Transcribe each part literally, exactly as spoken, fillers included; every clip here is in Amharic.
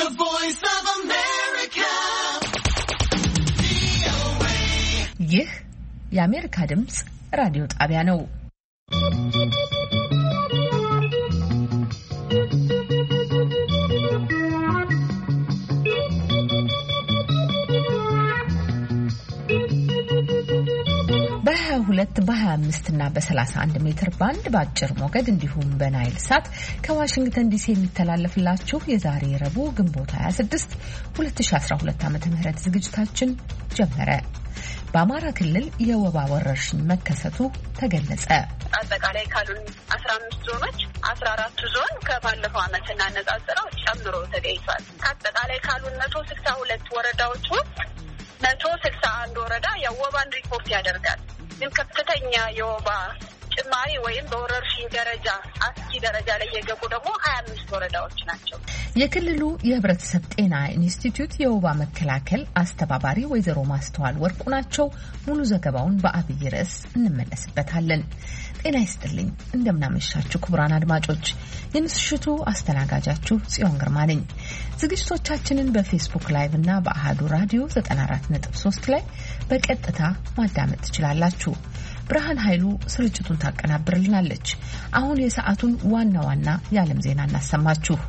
The Voice of America. ይህ የአሜሪካ ድምጽ ራዲዮ ጣቢያ ነው። በሁለት በ25 እና በ31 ሜትር ባንድ ባጭር ሞገድ እንዲሁም በናይል ሳት ከዋሽንግተን ዲሲ የሚተላለፍላችሁ የዛሬ ረቡዕ ግንቦት ሃያ ስድስት ሁለት ሺህ አስራ ሁለት ዓመተ ምህረት ዝግጅታችን ጀመረ። በአማራ ክልል የወባ ወረርሽኝ መከሰቱ ተገለጸ። አጠቃላይ ካሉን አስራ አምስት ዞኖች አስራ አራት ዞን ከባለፈው ዓመት እናነጻጽረው ጨምሮ ተገኝቷል። አጠቃላይ ካሉን መቶ ስልሳ ሁለት ወረዳዎች ውስጥ መቶ ስልሳ አንድ ወረዳ የወባን ሪፖርት ያደርጋል። ግን ከፍተኛ የወባ ጭማሪ ወይም በወረርሽኝ ደረጃ አስጊ ደረጃ ላይ የገቡ ደግሞ ሀያ አምስት ወረዳዎች ናቸው። የክልሉ የህብረተሰብ ጤና ኢንስቲትዩት የወባ መከላከል አስተባባሪ ወይዘሮ ማስተዋል ወርቁ ናቸው። ሙሉ ዘገባውን በአብይ ርዕስ እንመለስበታለን። ጤና ይስጥልኝ፣ እንደምናመሻችሁ ክቡራን አድማጮች፣ የምሽቱ አስተናጋጃችሁ ጽዮን ግርማ ነኝ። ዝግጅቶቻችንን በፌስቡክ ላይቭ እና በአሃዱ ራዲዮ ዘጠና አራት ነጥብ ሶስት ላይ በቀጥታ ማዳመጥ ትችላላችሁ። ብርሃን ኃይሉ ስርጭቱን ታቀናብርልናለች። አሁን የሰዓቱን ዋና ዋና የዓለም ዜና እናሰማችሁ።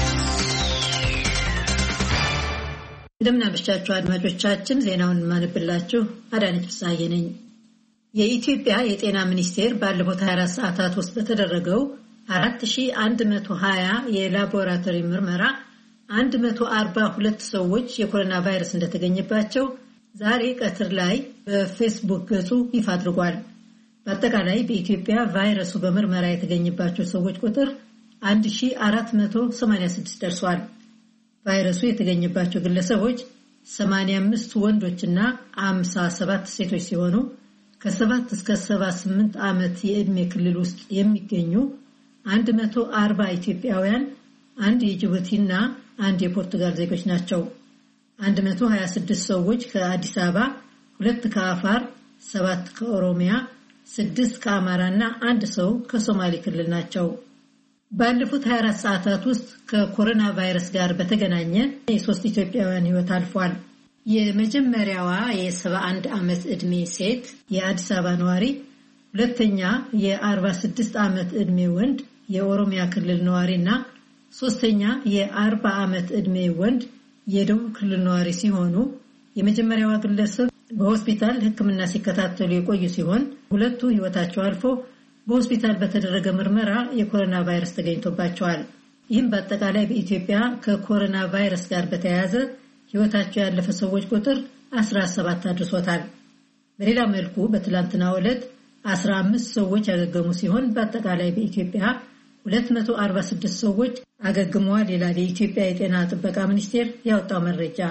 እንደምናመሻችሁ አድማጮቻችን፣ ዜናውን ማንብላችሁ አዳነች ፍስሐዬ ነኝ። የኢትዮጵያ የጤና ሚኒስቴር ባለፉት ሃያ አራት ሰዓታት ውስጥ በተደረገው አራት ሺህ አንድ መቶ ሀያ የላቦራቶሪ ምርመራ አንድ መቶ አርባ ሁለት ሰዎች የኮሮና ቫይረስ እንደተገኘባቸው ዛሬ ቀትር ላይ በፌስቡክ ገጹ ይፋ አድርጓል። በአጠቃላይ በኢትዮጵያ ቫይረሱ በምርመራ የተገኘባቸው ሰዎች ቁጥር አንድ ሺህ አራት መቶ ሰማንያ ስድስት ደርሷል። ቫይረሱ የተገኘባቸው ግለሰቦች ሰማንያ አምስት ወንዶችና ሃምሳ ሰባት ሴቶች ሲሆኑ ከሰባት እስከ ሰባ ስምንት ዓመት የዕድሜ ክልል ውስጥ የሚገኙ አንድ መቶ አርባ ኢትዮጵያውያን፣ አንድ የጅቡቲና አንድ የፖርቱጋል ዜጎች ናቸው። አንድ መቶ ሀያ ስድስት ሰዎች ከአዲስ አበባ፣ ሁለት ከአፋር፣ ሰባት ከኦሮሚያ፣ ስድስት ከአማራና አንድ ሰው ከሶማሌ ክልል ናቸው። ባለፉት ሃያ አራት ሰዓታት ውስጥ ከኮሮና ቫይረስ ጋር በተገናኘ የሶስት ኢትዮጵያውያን ሕይወት አልፏል። የመጀመሪያዋ የሰባ አንድ ዓመት ዕድሜ ሴት የአዲስ አበባ ነዋሪ፣ ሁለተኛ የአርባ ስድስት ዓመት ዕድሜ ወንድ የኦሮሚያ ክልል ነዋሪና ሶስተኛ የአርባ ዓመት ዕድሜ ወንድ የደቡብ ክልል ነዋሪ ሲሆኑ የመጀመሪያዋ ግለሰብ በሆስፒታል ሕክምና ሲከታተሉ የቆዩ ሲሆን ሁለቱ ሕይወታቸው አልፎ በሆስፒታል በተደረገ ምርመራ የኮሮና ቫይረስ ተገኝቶባቸዋል። ይህም በአጠቃላይ በኢትዮጵያ ከኮሮና ቫይረስ ጋር በተያያዘ ሕይወታቸው ያለፈ ሰዎች ቁጥር አስራ ሰባት አድርሶታል። በሌላ መልኩ በትላንትናው ዕለት አስራ አምስት ሰዎች ያገገሙ ሲሆን በአጠቃላይ በኢትዮጵያ ሁለት መቶ አርባ ስድስት ሰዎች አገግመዋል ይላል የኢትዮጵያ የጤና ጥበቃ ሚኒስቴር ያወጣው መረጃ።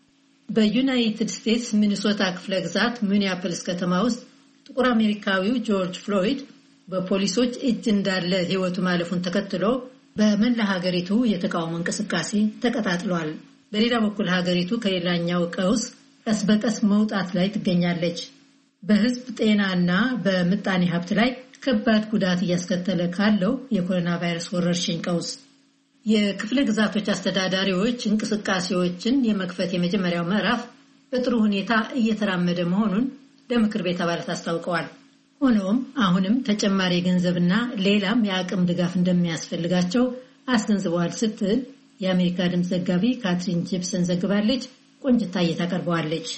በዩናይትድ ስቴትስ ሚኒሶታ ክፍለ ግዛት ሚኒያፖሊስ ከተማ ውስጥ ጥቁር አሜሪካዊው ጆርጅ ፍሎይድ በፖሊሶች እጅ እንዳለ ሕይወቱ ማለፉን ተከትሎ በመላ ሀገሪቱ የተቃውሞ እንቅስቃሴ ተቀጣጥሏል። በሌላ በኩል ሀገሪቱ ከሌላኛው ቀውስ ቀስ በቀስ መውጣት ላይ ትገኛለች። በሕዝብ ጤናና በምጣኔ ሀብት ላይ ከባድ ጉዳት እያስከተለ ካለው የኮሮና ቫይረስ ወረርሽኝ ቀውስ የክፍለ ግዛቶች አስተዳዳሪዎች እንቅስቃሴዎችን የመክፈት የመጀመሪያው ምዕራፍ በጥሩ ሁኔታ እየተራመደ መሆኑን ለምክር ቤት አባላት አስታውቀዋል። ሆኖም አሁንም ተጨማሪ ገንዘብና ሌላም የአቅም ድጋፍ እንደሚያስፈልጋቸው አስገንዝበዋል ስትል የአሜሪካ ድምፅ ዘጋቢ ካትሪን ጂፕሰን ዘግባለች። ቆንጅታ እየታቀርበዋለች።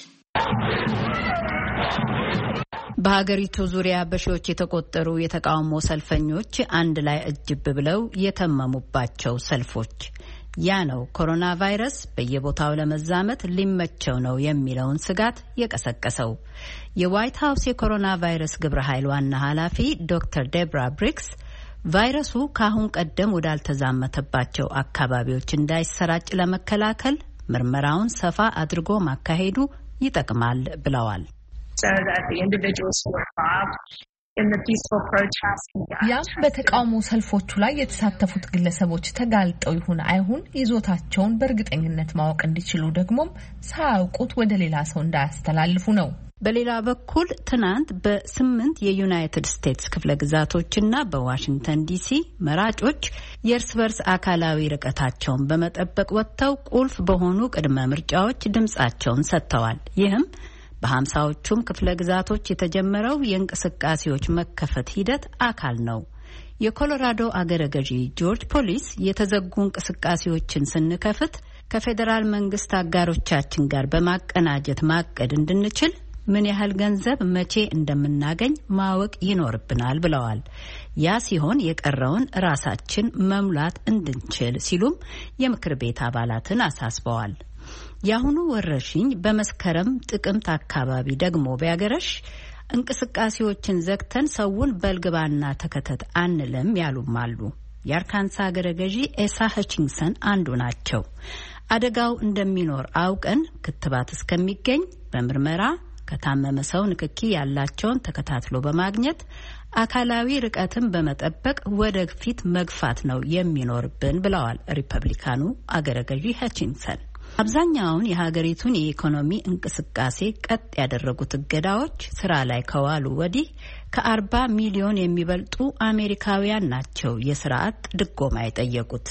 በሀገሪቱ ዙሪያ በሺዎች የተቆጠሩ የተቃውሞ ሰልፈኞች አንድ ላይ እጅብ ብለው የተመሙባቸው ሰልፎች። ያ ነው ኮሮና ቫይረስ በየቦታው ለመዛመት ሊመቸው ነው የሚለውን ስጋት የቀሰቀሰው። የዋይት ሀውስ የኮሮና ቫይረስ ግብረ ኃይል ዋና ኃላፊ ዶክተር ዴብራ ብሪክስ ቫይረሱ ከአሁን ቀደም ወዳልተዛመተባቸው አካባቢዎች እንዳይሰራጭ ለመከላከል ምርመራውን ሰፋ አድርጎ ማካሄዱ ይጠቅማል ብለዋል። ያም በተቃውሞ ሰልፎቹ ላይ የተሳተፉት ግለሰቦች ተጋልጠው ይሁን አይሁን ይዞታቸውን በእርግጠኝነት ማወቅ እንዲችሉ ደግሞም ሳያውቁት ወደ ሌላ ሰው እንዳያስተላልፉ ነው። በሌላ በኩል ትናንት በስምንት የዩናይትድ ስቴትስ ክፍለ ግዛቶችና በዋሽንግተን ዲሲ መራጮች የእርስ በርስ አካላዊ ርቀታቸውን በመጠበቅ ወጥተው ቁልፍ በሆኑ ቅድመ ምርጫዎች ድምጻቸውን ሰጥተዋል። ይህም በሀምሳዎቹም ክፍለ ግዛቶች የተጀመረው የእንቅስቃሴዎች መከፈት ሂደት አካል ነው። የኮሎራዶ አገረ ገዢ ጆርጅ ፖሊስ የተዘጉ እንቅስቃሴዎችን ስንከፍት ከፌዴራል መንግስት አጋሮቻችን ጋር በማቀናጀት ማቀድ እንድንችል ምን ያህል ገንዘብ መቼ እንደምናገኝ ማወቅ ይኖርብናል ብለዋል። ያ ሲሆን የቀረውን ራሳችን መሙላት እንድንችል ሲሉም የምክር ቤት አባላትን አሳስበዋል። የአሁኑ ወረርሽኝ በመስከረም ጥቅምት አካባቢ ደግሞ ቢያገረሽ እንቅስቃሴዎችን ዘግተን ሰውን በልግባና ተከተት አንለም ያሉም አሉ። የአርካንሳ አገረ ገዢ ኤሳ ሀቺንሰን አንዱ ናቸው። አደጋው እንደሚኖር አውቀን ክትባት እስከሚገኝ በምርመራ ከታመመ ሰው ንክኪ ያላቸውን ተከታትሎ በማግኘት አካላዊ ርቀትን በመጠበቅ ወደፊት መግፋት ነው የሚኖርብን ብለዋል ሪፐብሊካኑ አገረ ገዢ ሀቺንሰን። አብዛኛውን የሀገሪቱን የኢኮኖሚ እንቅስቃሴ ቀጥ ያደረጉት እገዳዎች ስራ ላይ ከዋሉ ወዲህ ከአርባ ሚሊዮን የሚበልጡ አሜሪካውያን ናቸው የስራ አጥ ድጎማ የጠየቁት።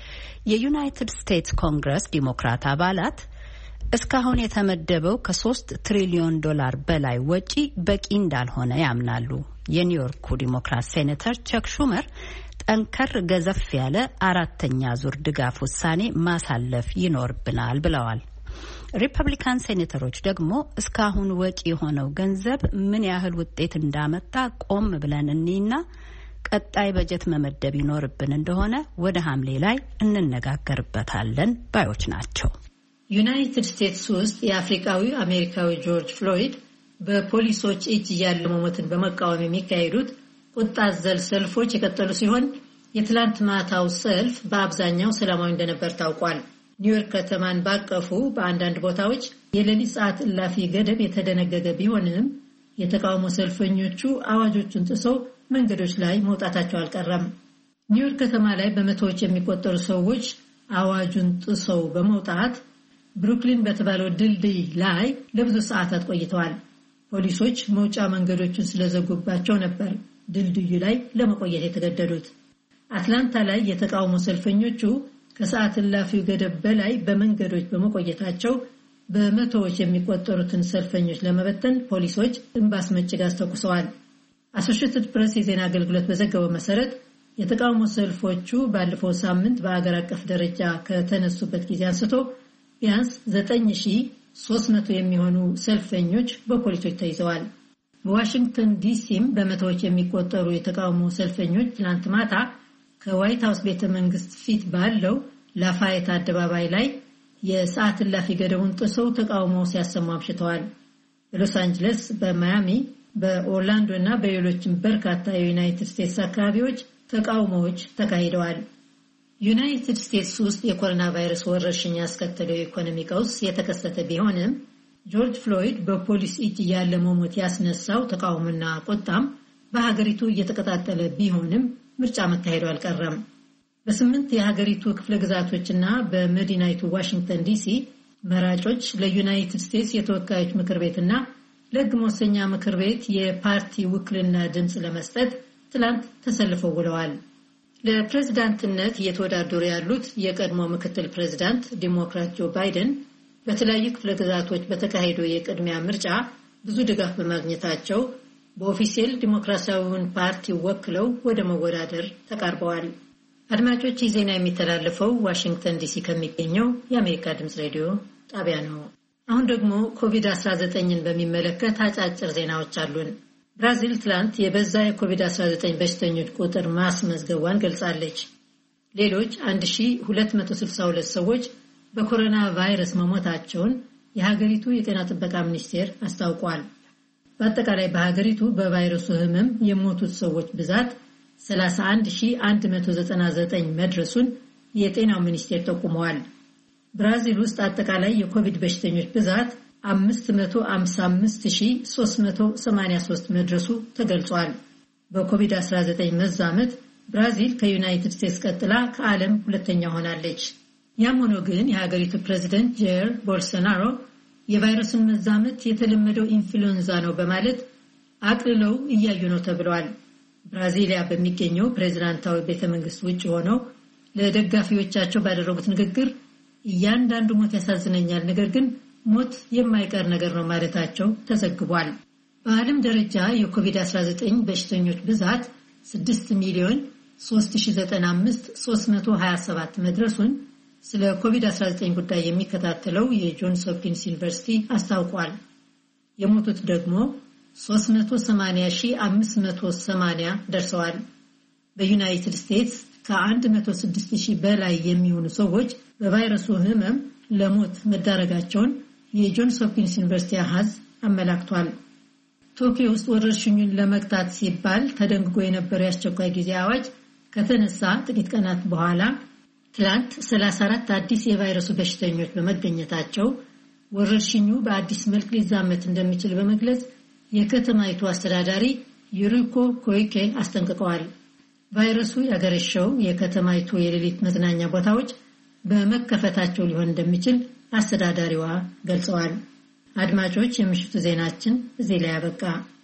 የዩናይትድ ስቴትስ ኮንግረስ ዲሞክራት አባላት እስካሁን የተመደበው ከሶስት ትሪሊዮን ዶላር በላይ ወጪ በቂ እንዳልሆነ ያምናሉ። የኒውዮርኩ ዲሞክራት ሴኔተር ቸክ ሹመር ጠንከር ገዘፍ ያለ አራተኛ ዙር ድጋፍ ውሳኔ ማሳለፍ ይኖርብናል ብለዋል። ሪፐብሊካን ሴኔተሮች ደግሞ እስካሁን ወጪ የሆነው ገንዘብ ምን ያህል ውጤት እንዳመጣ ቆም ብለን እንይና ቀጣይ በጀት መመደብ ይኖርብን እንደሆነ ወደ ሐምሌ ላይ እንነጋገርበታለን ባዮች ናቸው። ዩናይትድ ስቴትስ ውስጥ የአፍሪካዊ አሜሪካዊ ጆርጅ ፍሎይድ በፖሊሶች እጅ ያለ መሞትን በመቃወም የሚካሄዱት ቁጣ አዘል ሰልፎች የቀጠሉ ሲሆን የትላንት ማታው ሰልፍ በአብዛኛው ሰላማዊ እንደነበር ታውቋል። ኒውዮርክ ከተማን ባቀፉ በአንዳንድ ቦታዎች የሌሊት ሰዓት እላፊ ገደብ የተደነገገ ቢሆንም የተቃውሞ ሰልፈኞቹ አዋጆቹን ጥሰው መንገዶች ላይ መውጣታቸው አልቀረም። ኒውዮርክ ከተማ ላይ በመቶዎች የሚቆጠሩ ሰዎች አዋጁን ጥሰው በመውጣት ብሩክሊን በተባለው ድልድይ ላይ ለብዙ ሰዓታት ቆይተዋል። ፖሊሶች መውጫ መንገዶችን ስለዘጉባቸው ነበር ድልድዩ ላይ ለመቆየት የተገደዱት። አትላንታ ላይ የተቃውሞ ሰልፈኞቹ ከሰዓት እላፊው ገደብ በላይ በመንገዶች በመቆየታቸው በመቶዎች የሚቆጠሩትን ሰልፈኞች ለመበተን ፖሊሶች እምባስ መጭ ጋዝ ተኩሰዋል። አሶሺየትድ ፕሬስ የዜና አገልግሎት በዘገበው መሰረት የተቃውሞ ሰልፎቹ ባለፈው ሳምንት በአገር አቀፍ ደረጃ ከተነሱበት ጊዜ አንስቶ ቢያንስ ዘጠኝ ሺህ ሶስት መቶ የሚሆኑ ሰልፈኞች በፖሊሶች ተይዘዋል። በዋሽንግተን ዲሲም በመቶዎች የሚቆጠሩ የተቃውሞ ሰልፈኞች ትናንት ማታ ከዋይት ሃውስ ቤተ መንግስት ፊት ባለው ላፋየት አደባባይ ላይ የሰዓት እላፊ ገደቡን ጥሰው ተቃውሞ ሲያሰሙ አምሽተዋል። በሎስ አንጀለስ፣ በማያሚ፣ በኦርላንዶ እና በሌሎችም በርካታ የዩናይትድ ስቴትስ አካባቢዎች ተቃውሞዎች ተካሂደዋል። ዩናይትድ ስቴትስ ውስጥ የኮሮና ቫይረስ ወረርሽኝ ያስከተለው የኢኮኖሚ ቀውስ የተከሰተ ቢሆንም ጆርጅ ፍሎይድ በፖሊስ እጅ ያለ መሞት ያስነሳው ተቃውሞና ቁጣም በሀገሪቱ እየተቀጣጠለ ቢሆንም ምርጫ መካሄዱ አልቀረም። በስምንት የሀገሪቱ ክፍለ ግዛቶችና በመዲናይቱ ዋሽንግተን ዲሲ መራጮች ለዩናይትድ ስቴትስ የተወካዮች ምክር ቤትና ለሕግ መወሰኛ ምክር ቤት የፓርቲ ውክልና ድምፅ ለመስጠት ትላንት ተሰልፈው ውለዋል። ለፕሬዝዳንትነት እየተወዳደሩ ያሉት የቀድሞ ምክትል ፕሬዝዳንት ዲሞክራት ጆ ባይደን በተለያዩ ክፍለ ግዛቶች በተካሄደው የቅድሚያ ምርጫ ብዙ ድጋፍ በማግኘታቸው በኦፊሴል ዲሞክራሲያዊውን ፓርቲ ወክለው ወደ መወዳደር ተቃርበዋል። አድማጮች፣ ይህ ዜና የሚተላለፈው ዋሽንግተን ዲሲ ከሚገኘው የአሜሪካ ድምፅ ሬዲዮ ጣቢያ ነው። አሁን ደግሞ ኮቪድ አስራ ዘጠኝን በሚመለከት አጫጭር ዜናዎች አሉን። ብራዚል ትላንት የበዛ የኮቪድ አስራ ዘጠኝ በሽተኞች ቁጥር ማስመዝገቧን ገልጻለች። ሌሎች አንድ ሺህ ሁለት መቶ ስልሳ ሁለት ሰዎች በኮሮና ቫይረስ መሞታቸውን የሀገሪቱ የጤና ጥበቃ ሚኒስቴር አስታውቋል። በአጠቃላይ በሀገሪቱ በቫይረሱ ህመም የሞቱት ሰዎች ብዛት ሰላሳ አንድ ሺህ አንድ መቶ ዘጠና ዘጠኝ መድረሱን የጤናው ሚኒስቴር ጠቁመዋል። ብራዚል ውስጥ አጠቃላይ የኮቪድ በሽተኞች ብዛት አምስት መቶ ሃምሳ አምስት ሺህ ሶስት መቶ ሰማንያ ሶስት መድረሱ ተገልጿል። በኮቪድ አስራ ዘጠኝ መዛመት ብራዚል ከዩናይትድ ስቴትስ ቀጥላ ከዓለም ሁለተኛ ሆናለች። ያም ሆኖ ግን የሀገሪቱ ፕሬዝዳንት ጄር ቦልሶናሮ የቫይረሱን መዛመት የተለመደው ኢንፍሉዌንዛ ነው በማለት አቅልለው እያዩ ነው ተብሏል። ብራዚሊያ በሚገኘው ፕሬዝዳንታዊ ቤተመንግስት ውጭ ሆነው ለደጋፊዎቻቸው ባደረጉት ንግግር እያንዳንዱ ሞት ያሳዝነኛል፣ ነገር ግን ሞት የማይቀር ነገር ነው ማለታቸው ተዘግቧል። በዓለም ደረጃ የኮቪድ አስራ ዘጠኝ በሽተኞች ብዛት ስድስት ሚሊዮን ሶስት ሺህ ዘጠና አምስት ሺህ ሶስት መቶ ሀያ ሰባት መድረሱን ስለ ኮቪድ አስራ ዘጠኝ ጉዳይ የሚከታተለው የጆንስ ሆፕኪንስ ዩኒቨርሲቲ አስታውቋል። የሞቱት ደግሞ ሶስት መቶ ሰማንያ ሺህ አምስት መቶ ሰማንያ ደርሰዋል። በዩናይትድ ስቴትስ ከአንድ መቶ ስድስት ሺህ በላይ የሚሆኑ ሰዎች በቫይረሱ ህመም ለሞት መዳረጋቸውን የጆንስ ሆፕኪንስ ዩኒቨርሲቲ አሃዝ አመላክቷል። ቶኪዮ ውስጥ ወረርሽኙን ለመግታት ሲባል ተደንግጎ የነበረው የአስቸኳይ ጊዜ አዋጅ ከተነሳ ጥቂት ቀናት በኋላ ትላንት ሰላሳ አራት አዲስ የቫይረሱ በሽተኞች በመገኘታቸው ወረርሽኙ በአዲስ መልክ ሊዛመት እንደሚችል በመግለጽ የከተማይቱ አስተዳዳሪ ዩሪኮ ኮይኬ አስጠንቅቀዋል። ቫይረሱ ያገረሸው የከተማይቱ የሌሊት መዝናኛ ቦታዎች በመከፈታቸው ሊሆን እንደሚችል አስተዳዳሪዋ ገልጸዋል። አድማጮች፣ የምሽቱ ዜናችን እዚህ ላይ ያበቃ።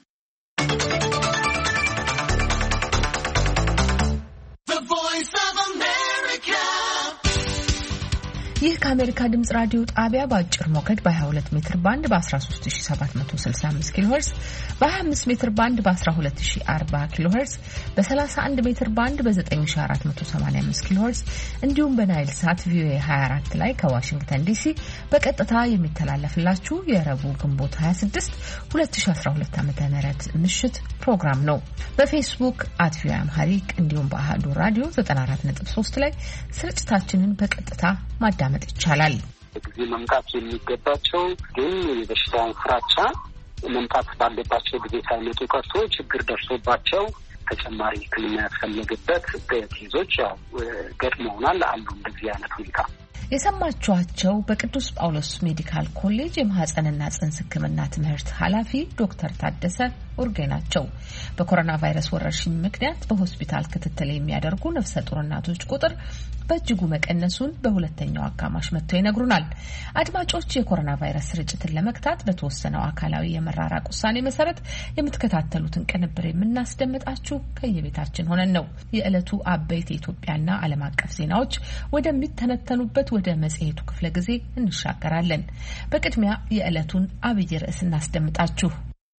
ይህ ከአሜሪካ ድምጽ ራዲዮ ጣቢያ በአጭር ሞገድ በ22 ሜትር ባንድ በ13765 ኪሎ ሄርዝ በ25 ሜትር ባንድ በ12040 ኪሎ ሄርዝ በ31 ሜትር ባንድ በ9485 ኪሎ ሄርዝ እንዲሁም በናይል ሳት ቪኦኤ ሃያ አራት ላይ ከዋሽንግተን ዲሲ በቀጥታ የሚተላለፍላችሁ የረቡዕ ግንቦት ሃያ ስድስት ሁለት ሺህ አስራ ሁለት ዓመተ ምህረት ምሽት ፕሮግራም ነው። በፌስቡክ አት ቪኦኤ አምሃሪክ እንዲሁም በአሃዱ ራዲዮ ዘጠና አራት ነጥብ ሶስት ላይ ስርጭታችንን በቀጥታ ማዳመጥ ይቻላል። ጊዜ መምጣት የሚገባቸው ግን የበሽታውን ፍራቻ መምጣት ባለባቸው ጊዜ ሳይመጡ ቀርቶ ችግር ደርሶባቸው ተጨማሪ ሕክምና ያስፈለገበት ኬዞች ያው ገጥመውናል አሉ። እንደዚህ አይነት ሁኔታ የሰማችኋቸው በቅዱስ ጳውሎስ ሜዲካል ኮሌጅ የማህፀንና ጽንስ ሕክምና ትምህርት ኃላፊ ዶክተር ታደሰ ኡርጌ ናቸው። በኮሮና ቫይረስ ወረርሽኝ ምክንያት በሆስፒታል ክትትል የሚያደርጉ ነፍሰ ጡር እናቶች ቁጥር በእጅጉ መቀነሱን በሁለተኛው አጋማሽ መጥተው ይነግሩናል። አድማጮች፣ የኮሮና ቫይረስ ስርጭትን ለመግታት በተወሰነው አካላዊ የመራራቅ ውሳኔ መሰረት የምትከታተሉትን ቅንብር የምናስደምጣችሁ ከየቤታችን ሆነን ነው። የዕለቱ አበይት የኢትዮጵያና ዓለም አቀፍ ዜናዎች ወደሚተነተኑበት ወደ መጽሔቱ ክፍለ ጊዜ እንሻገራለን። በቅድሚያ የዕለቱን አብይ ርዕስ እናስደምጣችሁ።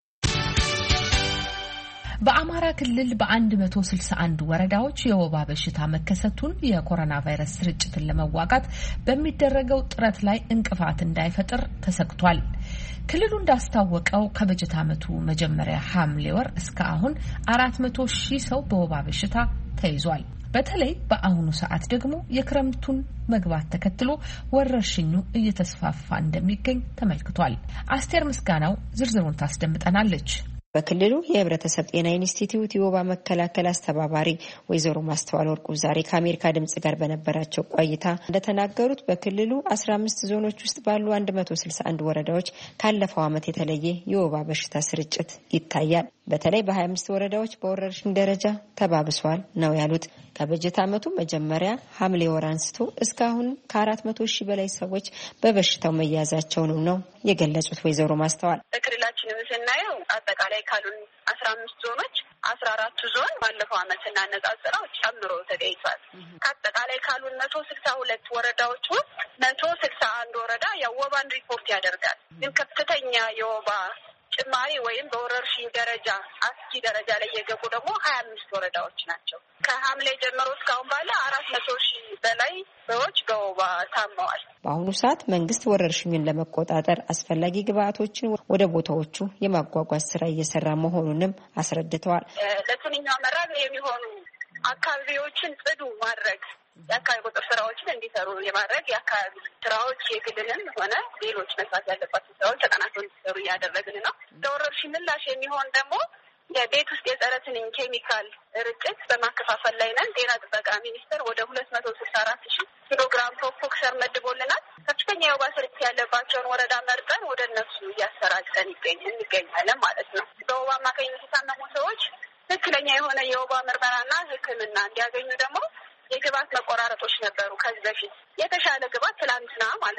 በአማራ ክልል በአንድ መቶ ስልሳ አንድ ወረዳዎች የወባ በሽታ መከሰቱን የኮሮና ቫይረስ ስርጭትን ለመዋጋት በሚደረገው ጥረት ላይ እንቅፋት እንዳይፈጥር ተሰግቷል። ክልሉ እንዳስታወቀው ከበጀት ዓመቱ መጀመሪያ ሐምሌ ወር እስከ አሁን አራት መቶ ሺህ ሰው በወባ በሽታ ተይዟል። በተለይ በአሁኑ ሰዓት ደግሞ የክረምቱን መግባት ተከትሎ ወረርሽኙ እየተስፋፋ እንደሚገኝ ተመልክቷል። አስቴር ምስጋናው ዝርዝሩን ታስደምጠናለች። በክልሉ የህብረተሰብ ጤና ኢንስቲትዩት የወባ መከላከል አስተባባሪ ወይዘሮ ማስተዋል ወርቁ ዛሬ ከአሜሪካ ድምጽ ጋር በነበራቸው ቆይታ እንደተናገሩት በክልሉ አስራ አምስት ዞኖች ውስጥ ባሉ አንድ መቶ ስልሳ አንድ ወረዳዎች ካለፈው ዓመት የተለየ የወባ በሽታ ስርጭት ይታያል። በተለይ በሀያ አምስት ወረዳዎች በወረርሽኝ ደረጃ ተባብሷል ነው ያሉት። ከበጀት ዓመቱ መጀመሪያ ሐምሌ ወር አንስቶ እስካሁን ከአራት መቶ ሺህ በላይ ሰዎች በበሽታው መያዛቸውን ነው የገለጹት ወይዘሮ ማስተዋል። በክልላችን ስናየው አጠቃላይ ካሉን አስራ አምስት ዞኖች አስራ አራቱ ዞን ባለፈው ዓመት ስናነጻጽረው ጨምሮ ተገኝቷል። ከአጠቃላይ ካሉን መቶ ስልሳ ሁለት ወረዳዎች ውስጥ መቶ ስልሳ አንድ ወረዳ የወባን ሪፖርት ያደርጋል። ግን ከፍተኛ የወባ ጭማሪ ወይም በወረርሽኝ ደረጃ አስጊ ደረጃ ላይ የገቡ ደግሞ ሀያ አምስት ወረዳዎች ናቸው። ከሐምሌ ጀምሮ እስካሁን ባለ አራት መቶ ሺህ በላይ ሰዎች በወባ ታመዋል። በአሁኑ ሰዓት መንግስት ወረርሽኙን ለመቆጣጠር አስፈላጊ ግብአቶችን ወደ ቦታዎቹ የማጓጓዝ ስራ እየሰራ መሆኑንም አስረድተዋል። ለትንኛ መራቢያ የሚሆኑ አካባቢዎችን ጽዱ ማድረግ፣ የአካባቢ ቁጥር ስራዎችን እንዲሰሩ የማድረግ የአካባቢ ስራዎች የግልንም ሆነ ሌሎች መስራት ያለባቸው ስራዎች ተጠናክረው እንዲሰሩ እያደረግን ነው። ለወረርሽኝ ምላሽ የሚሆን ደግሞ የቤት ውስጥ የጸረ ትንኝ ኬሚካል ርጭት በማከፋፈል ላይ ነን። ጤና ጥበቃ ሚኒስቴር ወደ ሁለት መቶ ስልሳ አራት ሺህ ኪሎግራም ፕሮፎክሰር መድቦልናል። ከፍተኛ የወባ ስርጭት ያለባቸውን ወረዳ መርጠን ወደ እነሱ እያሰራጨን እንገኛለን ማለት ነው። በወባ አማካኝነት የታመሙ ሰዎች ትክክለኛ የሆነ የወባ ምርመራና ሕክምና እንዲያገኙ ደግሞ የግብአት መቆራረጦች ነበሩ። ከዚህ በፊት የተሻለ ግብአት ትላንትና ማለት ነው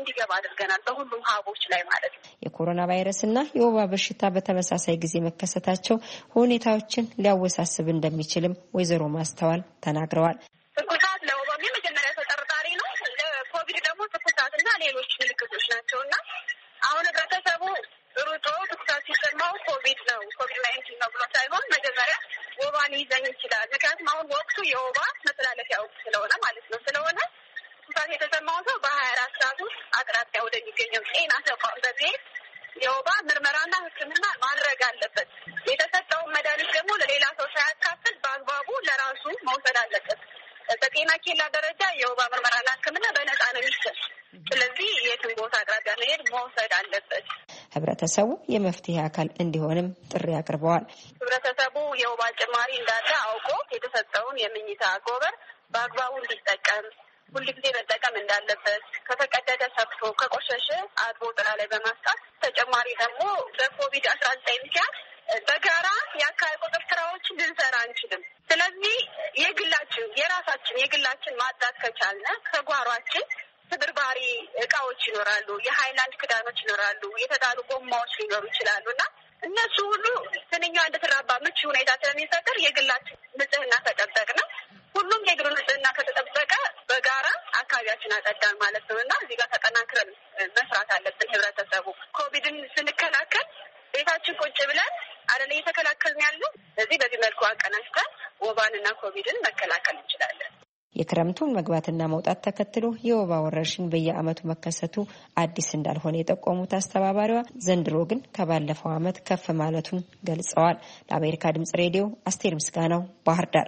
እንዲገባ አድርገናል በሁሉም ሀቦች ላይ ማለት ነው። የኮሮና ቫይረስና የወባ በሽታ በተመሳሳይ ጊዜ መከሰታቸው ሁኔታዎችን ሊያወሳስብ እንደሚችልም ወይዘሮ ማስተዋል ተናግረዋል። ትኩሳት ለወባ የመጀመሪያ ተጠርጣሪ ነው። ለኮቪድ ደግሞ ትኩሳትና ሌሎች ምልክቶች ናቸውና አሁን ህብረተሰቡ ሩጦ ትኩሳት ሲሰማው ኮቪድ ነው ኮቪድ ናይንቲን ነው ብሎ ሳይሆን መጀመሪያ ወባን ይዘኝ ይችላል። ምክንያቱም አሁን ወቅቱ የወባ መተላለፊያ ወቅት ስለሆነ ማለት ነው። ስለሆነ ትኩሳት የተሰማው ሰው በሀያ አራት ሰዓት ውስጥ አቅራቢያ ወደሚገኘው ጤና ተቋም በመሄድ የወባ ምርመራና ሕክምና ማድረግ አለበት። የተሰጠውን መድኃኒት ደግሞ ለሌላ ሰው ሳያካፍል በአግባቡ ለራሱ መውሰድ አለበት። በጤና ኬላ ደረጃ የወባ ምርመራና ሕክምና በነፃ ነው የሚሰጥ። ስለዚህ የትም ቦታ አቅራቢያ መሄድ መውሰድ አለበት። ህብረተሰቡ የመፍትሄ አካል እንዲሆንም ጥሪ አቅርበዋል። ህብረተሰቡ የወባ ጭማሪ እንዳለ አውቆ የተሰጠውን የምኝታ አጎበር በአግባቡ እንዲጠቀም ሁልጊዜ መጠቀም እንዳለበት፣ ከተቀደደ ሰፍቶ ከቆሸሸ አጥቦ ጥላ ላይ በማስጣት ተጨማሪ ደግሞ በኮቪድ አስራ ዘጠኝ ምክንያት በጋራ የአካባቢ ቁጥር ስራዎችን ልንሰራ አንችልም። ስለዚህ የግላችን የራሳችን የግላችን ማጽዳት ከቻልነ ከጓሯችን ስብርባሪ እቃዎች ይኖራሉ፣ የሃይላንድ ክዳኖች ይኖራሉ፣ የተጣሉ ጎማዎች ሊኖሩ ይችላሉ እና እነሱ ሁሉ ትንኛ እንድትራባ ምቹ ሁኔታ ስለሚፈጠር የግላችን ንጽህና ተጠበቅ ነው። ሁሉም የግሉ ንጽህና ከተጠበቀ በጋራ አካባቢያችን አጸዳን ማለት ነው እና እዚህ ጋር ተጠናክረን መስራት አለብን። ህብረተሰቡ ኮቪድን ስንከላከል ቤታችን ቁጭ ብለን አይደል እየተከላከልን ያለው። ስለዚህ በዚህ መልኩ አቀናጅተን ወባንና ኮቪድን መከላከል እንችላለን። የክረምቱን መግባትና መውጣት ተከትሎ የወባ ወረርሽኝ በየዓመቱ መከሰቱ አዲስ እንዳልሆነ የጠቆሙት አስተባባሪዋ ዘንድሮ ግን ከባለፈው ዓመት ከፍ ማለቱን ገልጸዋል። ለአሜሪካ ድምጽ ሬዲዮ አስቴር ምስጋናው ባህር ዳር።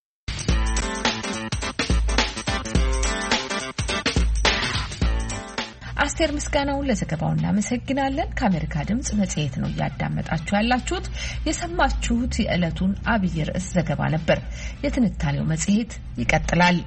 አስቴር ምስጋናውን ለዘገባው እናመሰግናለን። ከአሜሪካ ድምጽ መጽሔት ነው እያዳመጣችሁ ያላችሁት። የሰማችሁት የዕለቱን አብይ ርዕስ ዘገባ ነበር። የትንታኔው መጽሔት ይቀጥላል።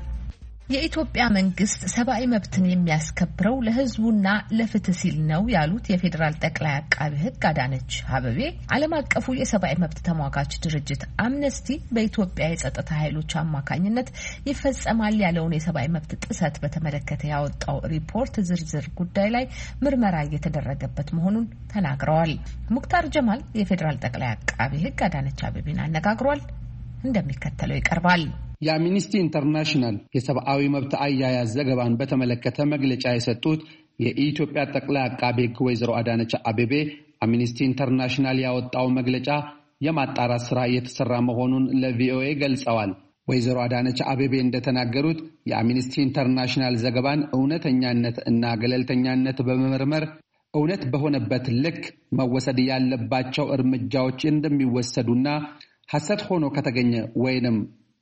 የኢትዮጵያ መንግስት ሰብአዊ መብትን የሚያስከብረው ለሕዝቡና ለፍትህ ሲል ነው ያሉት የፌዴራል ጠቅላይ አቃቢ ሕግ አዳነች አቤቤ ዓለም አቀፉ የሰብአዊ መብት ተሟጋች ድርጅት አምነስቲ በኢትዮጵያ የጸጥታ ኃይሎች አማካኝነት ይፈጸማል ያለውን የሰብአዊ መብት ጥሰት በተመለከተ ያወጣው ሪፖርት ዝርዝር ጉዳይ ላይ ምርመራ እየተደረገበት መሆኑን ተናግረዋል። ሙክታር ጀማል የፌዴራል ጠቅላይ አቃቢ ሕግ አዳነች አቤቤን አነጋግሯል። እንደሚከተለው ይቀርባል። የአምኒስቲ ኢንተርናሽናል የሰብአዊ መብት አያያዝ ዘገባን በተመለከተ መግለጫ የሰጡት የኢትዮጵያ ጠቅላይ አቃቤ ሕግ ወይዘሮ አዳነች አቤቤ አምኒስቲ ኢንተርናሽናል ያወጣው መግለጫ የማጣራት ስራ እየተሰራ መሆኑን ለቪኦኤ ገልጸዋል። ወይዘሮ አዳነች አቤቤ እንደተናገሩት የአምኒስቲ ኢንተርናሽናል ዘገባን እውነተኛነት እና ገለልተኛነት በመመርመር እውነት በሆነበት ልክ መወሰድ ያለባቸው እርምጃዎች እንደሚወሰዱና ሐሰት ሆኖ ከተገኘ ወይንም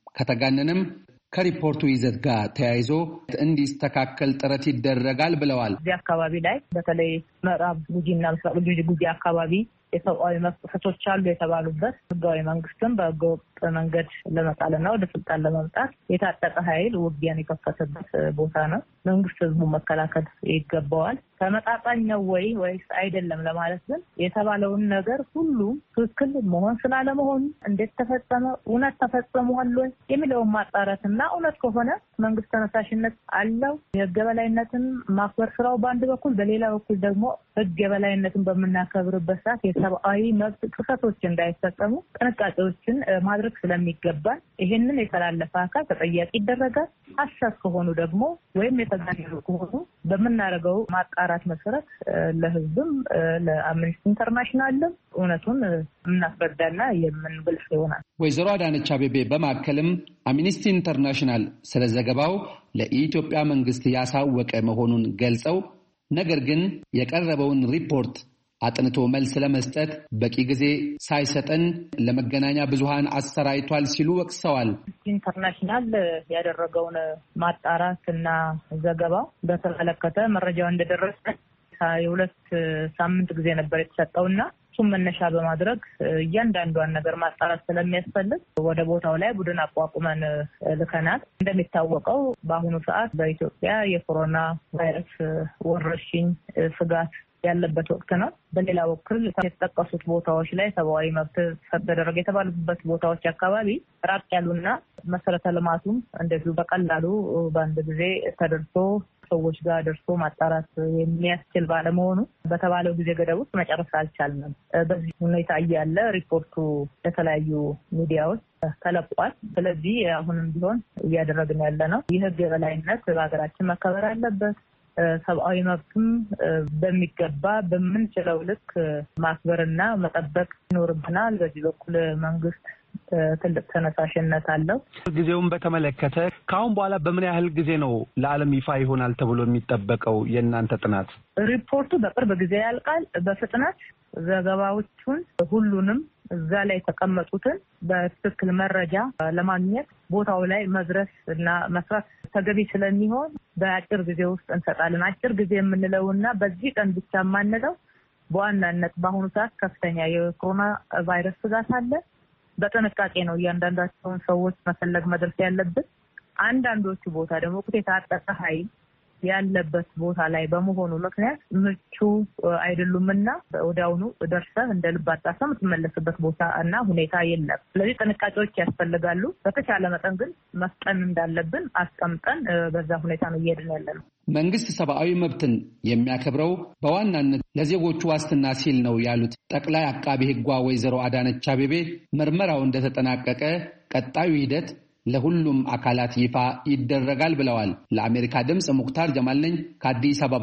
ከተጋነንም ከሪፖርቱ ይዘት ጋር ተያይዞ እንዲስተካከል ጥረት ይደረጋል ብለዋል። እዚህ አካባቢ ላይ በተለይ ምዕራብ ጉጂና ምስራቅ ጉጂ አካባቢ የሰብአዊ መብት ጥሰቶች አሉ የተባሉበት ህጋዊ መንግስትም በህገወጥ መንገድ ለመጣልና ወደ ስልጣን ለመምጣት የታጠቀ ኃይል ውጊያን የከፈተበት ቦታ ነው። መንግስት ህዝቡ መከላከል ይገባዋል። ተመጣጣኝ ነው ወይ ወይስ አይደለም ለማለት ግን የተባለውን ነገር ሁሉ ትክክል መሆን ስላለመሆኑ እንዴት ተፈጸመ፣ እውነት ተፈጸመዋል ወይ የሚለውን ማጣራትና እውነት ከሆነ መንግስት ተነሳሽነት አለው የህግ የበላይነትን ማክበር ስራው በአንድ በኩል፣ በሌላ በኩል ደግሞ ህግ የበላይነትን በምናከብርበት ሰዓት የሰብአዊ መብት ጥሰቶች እንዳይፈጸሙ ጥንቃቄዎችን ማድረግ ስለሚገባ ይሄንን የተላለፈ አካል ተጠያቂ ይደረጋል። ሐሰት ከሆኑ ደግሞ ወይም የተጋነኑ ከሆኑ በመናረገው ማጣራት መሰረት ለህዝብም ለአምነስቲ ኢንተርናሽናልም እውነቱን እናስረዳና የምንገልጽ ይሆናል። ወይዘሮ አዳነች አቤቤ በማከልም አምነስቲ ኢንተርናሽናል ስለዘገባው ለኢትዮጵያ መንግስት ያሳወቀ መሆኑን ገልጸው ነገር ግን የቀረበውን ሪፖርት አጥንቶ መልስ ለመስጠት በቂ ጊዜ ሳይሰጠን ለመገናኛ ብዙሃን አሰራይቷል ሲሉ ወቅሰዋል። ኢንተርናሽናል ያደረገውን ማጣራትና ዘገባው በተመለከተ መረጃው እንደደረሰ የሁለት ሳምንት ጊዜ ነበር የተሰጠውና እሱም መነሻ በማድረግ እያንዳንዷን ነገር ማጣራት ስለሚያስፈልግ ወደ ቦታው ላይ ቡድን አቋቁመን ልከናል። እንደሚታወቀው በአሁኑ ሰዓት በኢትዮጵያ የኮሮና ቫይረስ ወረርሽኝ ስጋት ያለበት ወቅት ነው። በሌላ በኩል የተጠቀሱት ቦታዎች ላይ ሰብአዊ መብት ተደረገ የተባሉበት ቦታዎች አካባቢ ራቅ ያሉና መሰረተ ልማቱም እንደዚሁ በቀላሉ በአንድ ጊዜ ተደርሶ ሰዎች ጋር ደርሶ ማጣራት የሚያስችል ባለመሆኑ በተባለው ጊዜ ገደብ ውስጥ መጨረስ አልቻልንም። በዚህ ሁኔታ እያለ ሪፖርቱ ለተለያዩ ሚዲያዎች ተለቋል። ስለዚህ አሁንም ቢሆን እያደረግን ያለ ነው የህግ የበላይነት በሀገራችን መከበር አለበት። ሰብአዊ መብትም በሚገባ በምንችለው ልክ ማክበርና መጠበቅ ይኖርብናል። በዚህ በኩል መንግስት ትልቅ ተነሳሽነት አለው። ጊዜውን በተመለከተ ከአሁን በኋላ በምን ያህል ጊዜ ነው ለዓለም ይፋ ይሆናል ተብሎ የሚጠበቀው የእናንተ ጥናት? ሪፖርቱ በቅርብ ጊዜ ያልቃል። በፍጥነት ዘገባዎቹን ሁሉንም እዛ ላይ የተቀመጡትን በትክክል መረጃ ለማግኘት ቦታው ላይ መድረስ እና መስራት ተገቢ ስለሚሆን በአጭር ጊዜ ውስጥ እንሰጣለን። አጭር ጊዜ የምንለውና በዚህ ቀን ብቻ የማንለው በዋናነት በአሁኑ ሰዓት ከፍተኛ የኮሮና ቫይረስ ስጋት አለ። በጥንቃቄ ነው እያንዳንዳቸውን ሰዎች መፈለግ መድረስ ያለብን። አንዳንዶቹ ቦታ ደግሞ የታጠቀ ኃይል ያለበት ቦታ ላይ በመሆኑ ምክንያት ምቹ አይደሉምና ወዲያውኑ ደርሰህ እንደ ልብ አጣሰህ የምትመለስበት ቦታ እና ሁኔታ የለም። ስለዚህ ጥንቃቄዎች ያስፈልጋሉ። በተቻለ መጠን ግን መፍጠን እንዳለብን አስቀምጠን በዛ ሁኔታ ነው እየሄድን ያለነው። መንግስት ሰብአዊ መብትን የሚያከብረው በዋናነት ለዜጎቹ ዋስትና ሲል ነው ያሉት ጠቅላይ አቃቢ ሕጓ ወይዘሮ አዳነች አቤቤ ምርመራው እንደተጠናቀቀ ቀጣዩ ሂደት ለሁሉም አካላት ይፋ ይደረጋል ብለዋል። ለአሜሪካ ድምጽ ሙክታር ጀማል ነኝ ከአዲስ አበባ።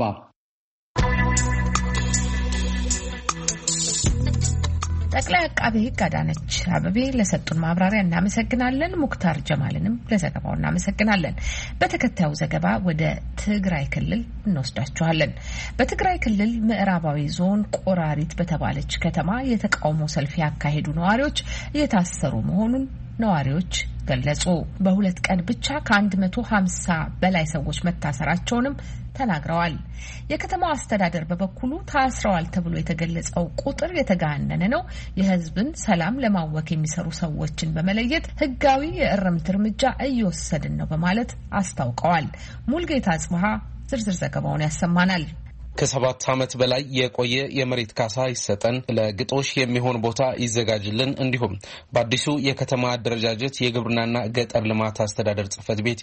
ጠቅላይ አቃቤ ሕግ አዳነች አቤቤ ለሰጡን ማብራሪያ እናመሰግናለን። ሙክታር ጀማልንም ለዘገባው እናመሰግናለን። በተከታዩ ዘገባ ወደ ትግራይ ክልል እንወስዳችኋለን። በትግራይ ክልል ምዕራባዊ ዞን ቆራሪት በተባለች ከተማ የተቃውሞ ሰልፍ ያካሄዱ ነዋሪዎች እየታሰሩ መሆኑን ነዋሪዎች ገለጹ። በሁለት ቀን ብቻ ከአንድ መቶ ሀምሳ በላይ ሰዎች መታሰራቸውንም ተናግረዋል። የከተማው አስተዳደር በበኩሉ ታስረዋል ተብሎ የተገለጸው ቁጥር የተጋነነ ነው፣ የሕዝብን ሰላም ለማወክ የሚሰሩ ሰዎችን በመለየት ሕጋዊ የእርምት እርምጃ እየወሰድን ነው በማለት አስታውቀዋል። ሙልጌታ አጽብሃ ዝርዝር ዘገባውን ያሰማናል። ከሰባት ዓመት በላይ የቆየ የመሬት ካሳ ይሰጠን፣ ለግጦሽ የሚሆን ቦታ ይዘጋጅልን፣ እንዲሁም በአዲሱ የከተማ አደረጃጀት የግብርናና ገጠር ልማት አስተዳደር ጽሕፈት ቤት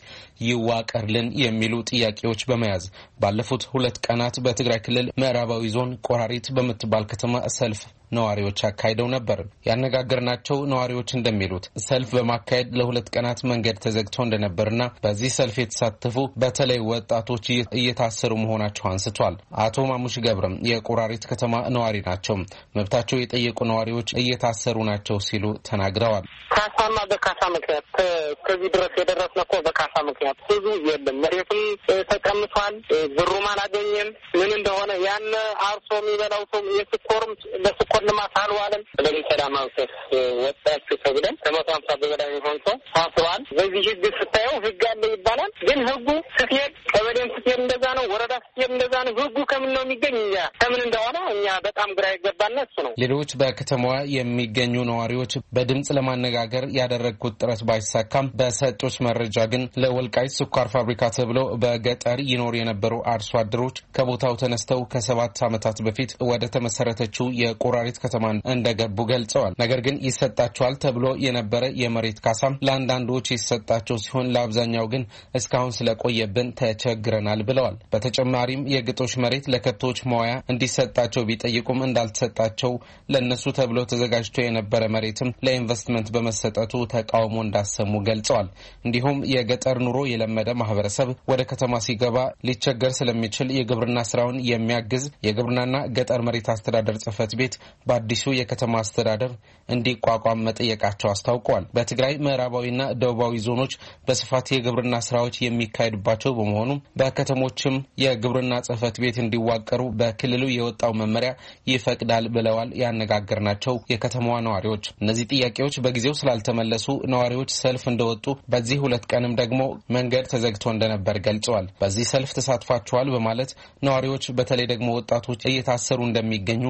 ይዋቀርልን የሚሉ ጥያቄዎች በመያዝ ባለፉት ሁለት ቀናት በትግራይ ክልል ምዕራባዊ ዞን ቆራሪት በምትባል ከተማ ሰልፍ ነዋሪዎች አካሂደው ነበር። ያነጋገርናቸው ነዋሪዎች እንደሚሉት ሰልፍ በማካሄድ ለሁለት ቀናት መንገድ ተዘግቶ እንደነበርና በዚህ ሰልፍ የተሳተፉ በተለይ ወጣቶች እየታሰሩ መሆናቸው አንስቷል። አቶ ማሙሽ ገብረም የቆራሪት ከተማ ነዋሪ ናቸው። መብታቸው የጠየቁ ነዋሪዎች እየታሰሩ ናቸው ሲሉ ተናግረዋል። ካሳና በካሳ ምክንያት ከዚህ ድረስ የደረስነው እኮ በካሳ ምክንያት ብዙ የለም። መሬቱም ተቀምቷል፣ ብሩም አላገኘም። ምን እንደሆነ ያን አርሶ የሚበላው ሰው የስኮርም በስኮር ልማት አልዋለም። ስለዚህ ሰላማዊ ሰልፍ ወጣችሁ ተብለን ከመቶ ሀምሳ በበላይ የሚሆን ሰው ታስሯል። በዚህ ህግ ስታየው ህግ አለ ይባላል፣ ግን ህጉ ስትሄድ ቀበሌም ስትሄድ እንደዛ ነው፣ ወረዳ ስትሄድ እንደዛ ነው። ህጉ ከምን ነው የሚገኝ? እኛ ከምን እንደሆነ እኛ በጣም ግራ ይገባና እሱ ነው። ሌሎች በከተማዋ የሚገኙ ነዋሪዎች በድምጽ ለማነጋገር ያደረጉት ጥረት ባይሳካም በሰጡት መረጃ ግን ለወልቃይት ስኳር ፋብሪካ ተብሎ በገጠር ይኖሩ የነበሩ አርሶ አደሮች ከቦታው ተነስተው ከሰባት ዓመታት በፊት ወደ ተመሰረተችው የቆራሪት ከተማ እንደገቡ ገልጸዋል። ነገር ግን ይሰጣቸዋል ተብሎ የነበረ የመሬት ካሳም ለአንዳንዶች ይሰጣቸው ሲሆን ለአብዛኛው ግን እስካሁን ስለቆየብን ተቸግረናል ብለዋል። በተጨማሪም የግጦሽ መሬት ለከብቶች መዋያ እንዲሰጣቸው ቢጠይቁም እንዳልተሰጣቸው፣ ለነሱ ተብሎ ተዘጋጅቶ የነበረ መሬትም ለኢንቨስትመንት በመሰጠቱ ተቃውሞ እንዳሰሙ ገልጸዋል። እንዲሁም የገጠር ኑሮ የለመደ ማህበረሰብ ወደ ከተማ ሲገባ ሊቸገር ስለሚችል የግብርና ስራውን የሚያግዝ የግብርናና ገጠር መሬት አስተዳደር ጽሕፈት ቤት በአዲሱ የከተማ አስተዳደር እንዲቋቋም መጠየቃቸው አስታውቀዋል። በትግራይ ምዕራባዊና ደቡባዊ ዞኖች በስፋት የግብርና ስራዎች የሚካሄድባቸው በመሆኑ በከተሞችም የግብርና ጽሕፈት ቤት እንዲዋቀሩ በክልሉ የወጣው መመሪያ ይፈቅዳል ብለዋል ያነጋገርናቸው የከተማዋ ነዋሪዎች። እነዚህ ጥያቄዎች በጊዜው ስላልተመለሱ ነዋሪዎች ሰልፍ እንደወጡ፣ በዚህ ሁለት ቀንም ደግሞ መንገድ ተዘግቶ እንደነበር ገልጸዋል። በዚህ ሰልፍ ተሳትፏቸዋል በማለት ነዋሪዎች በተለይ ደግሞ ወጣቶች እየታሰሩ እንደሚገኙ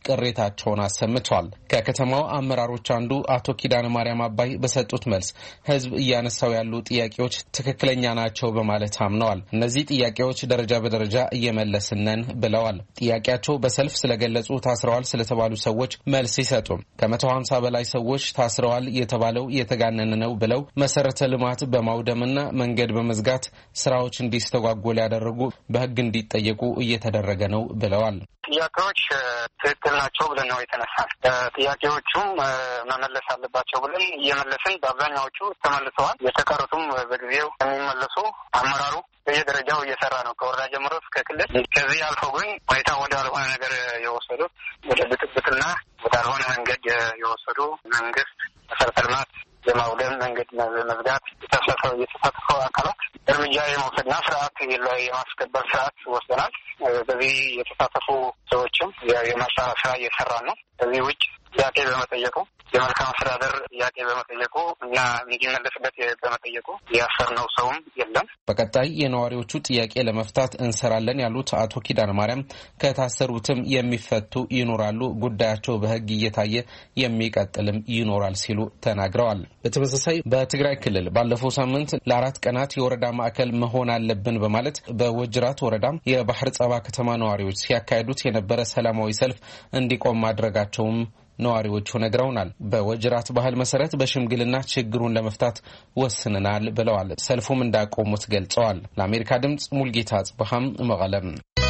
ቅሬታቸውን አሰምተዋል። ከከተማው አመራሮች አንዱ አቶ ኪዳነ ማርያም አባይ በሰጡት መልስ ህዝብ እያነሳው ያሉ ጥያቄዎች ትክክለኛ ናቸው በማለት አምነዋል። እነዚህ ጥያቄዎች ደረጃ በደረጃ እየመለስነን ብለዋል። ጥያቄያቸው በሰልፍ ስለገለጹ ታስረዋል ስለተባሉ ሰዎች መልስ ይሰጡም። ከመቶ ሀምሳ በላይ ሰዎች ታስረዋል የተባለው የተጋነነ ነው ብለው መሰረተ ልማት በማውደምና መንገድ በመዝጋት ስራዎች እንዲስተጓጎል ያደረጉ በህግ እንዲጠየቁ እየተደረገ ነው ብለዋል። ጥያቄዎች ትክክል ናቸው ብለን ነው የተነሳን። ጥያቄዎቹም መመለስ አለባቸው ብለን እየመለስን በአብዛኛዎቹ ተመልሰዋል። የተቀሩትም በጊዜው የሚመለሱ አመራሩ በየደረጃው እየሰራ ነው ከወረዳ ጀምሮ እስከ ክልል። ከዚህ አልፎ ግን ሁኔታ ወደ አልሆነ ነገር የወሰዱት ወደ ብጥብጥና ወዳልሆነ መንገድ የወሰዱ መንግስት መሰረተ ልማት የማውደም መንገድ መዝጋት የተሳተፈው አካላት እርምጃ የመውሰድና ስርዓት የማስከበር ስርዓት ወስደናል። በዚህ የተሳተፉ ሰዎችም የማጣራት ስራ እየሰራ ነው። ከዚህ ውጭ ጥያቄ በመጠየቁ የመልካም አስተዳደር ጥያቄ በመጠየቁ እና እንዲመለስበት በመጠየቁ ያሰርነው ሰውም የለም። በቀጣይ የነዋሪዎቹ ጥያቄ ለመፍታት እንሰራለን ያሉት አቶ ኪዳነ ማርያም ከታሰሩትም የሚፈቱ ይኖራሉ፣ ጉዳያቸው በህግ እየታየ የሚቀጥልም ይኖራል ሲሉ ተናግረዋል። በተመሳሳይ በትግራይ ክልል ባለፈው ሳምንት ለአራት ቀናት የወረዳ ማዕከል መሆን አለብን በማለት በወጅራት ወረዳ የባህር ጸባ ከተማ ነዋሪዎች ሲያካሂዱት የነበረ ሰላማዊ ሰልፍ እንዲቆም ማድረጋቸውም ነዋሪዎቹ ነግረውናል። በወጅራት ባህል መሰረት በሽምግልና ችግሩን ለመፍታት ወስነናል ብለዋል። ሰልፉም እንዳቆሙት ገልጸዋል። ለአሜሪካ ድምጽ ሙልጌታ ጽበሃም መቀለም።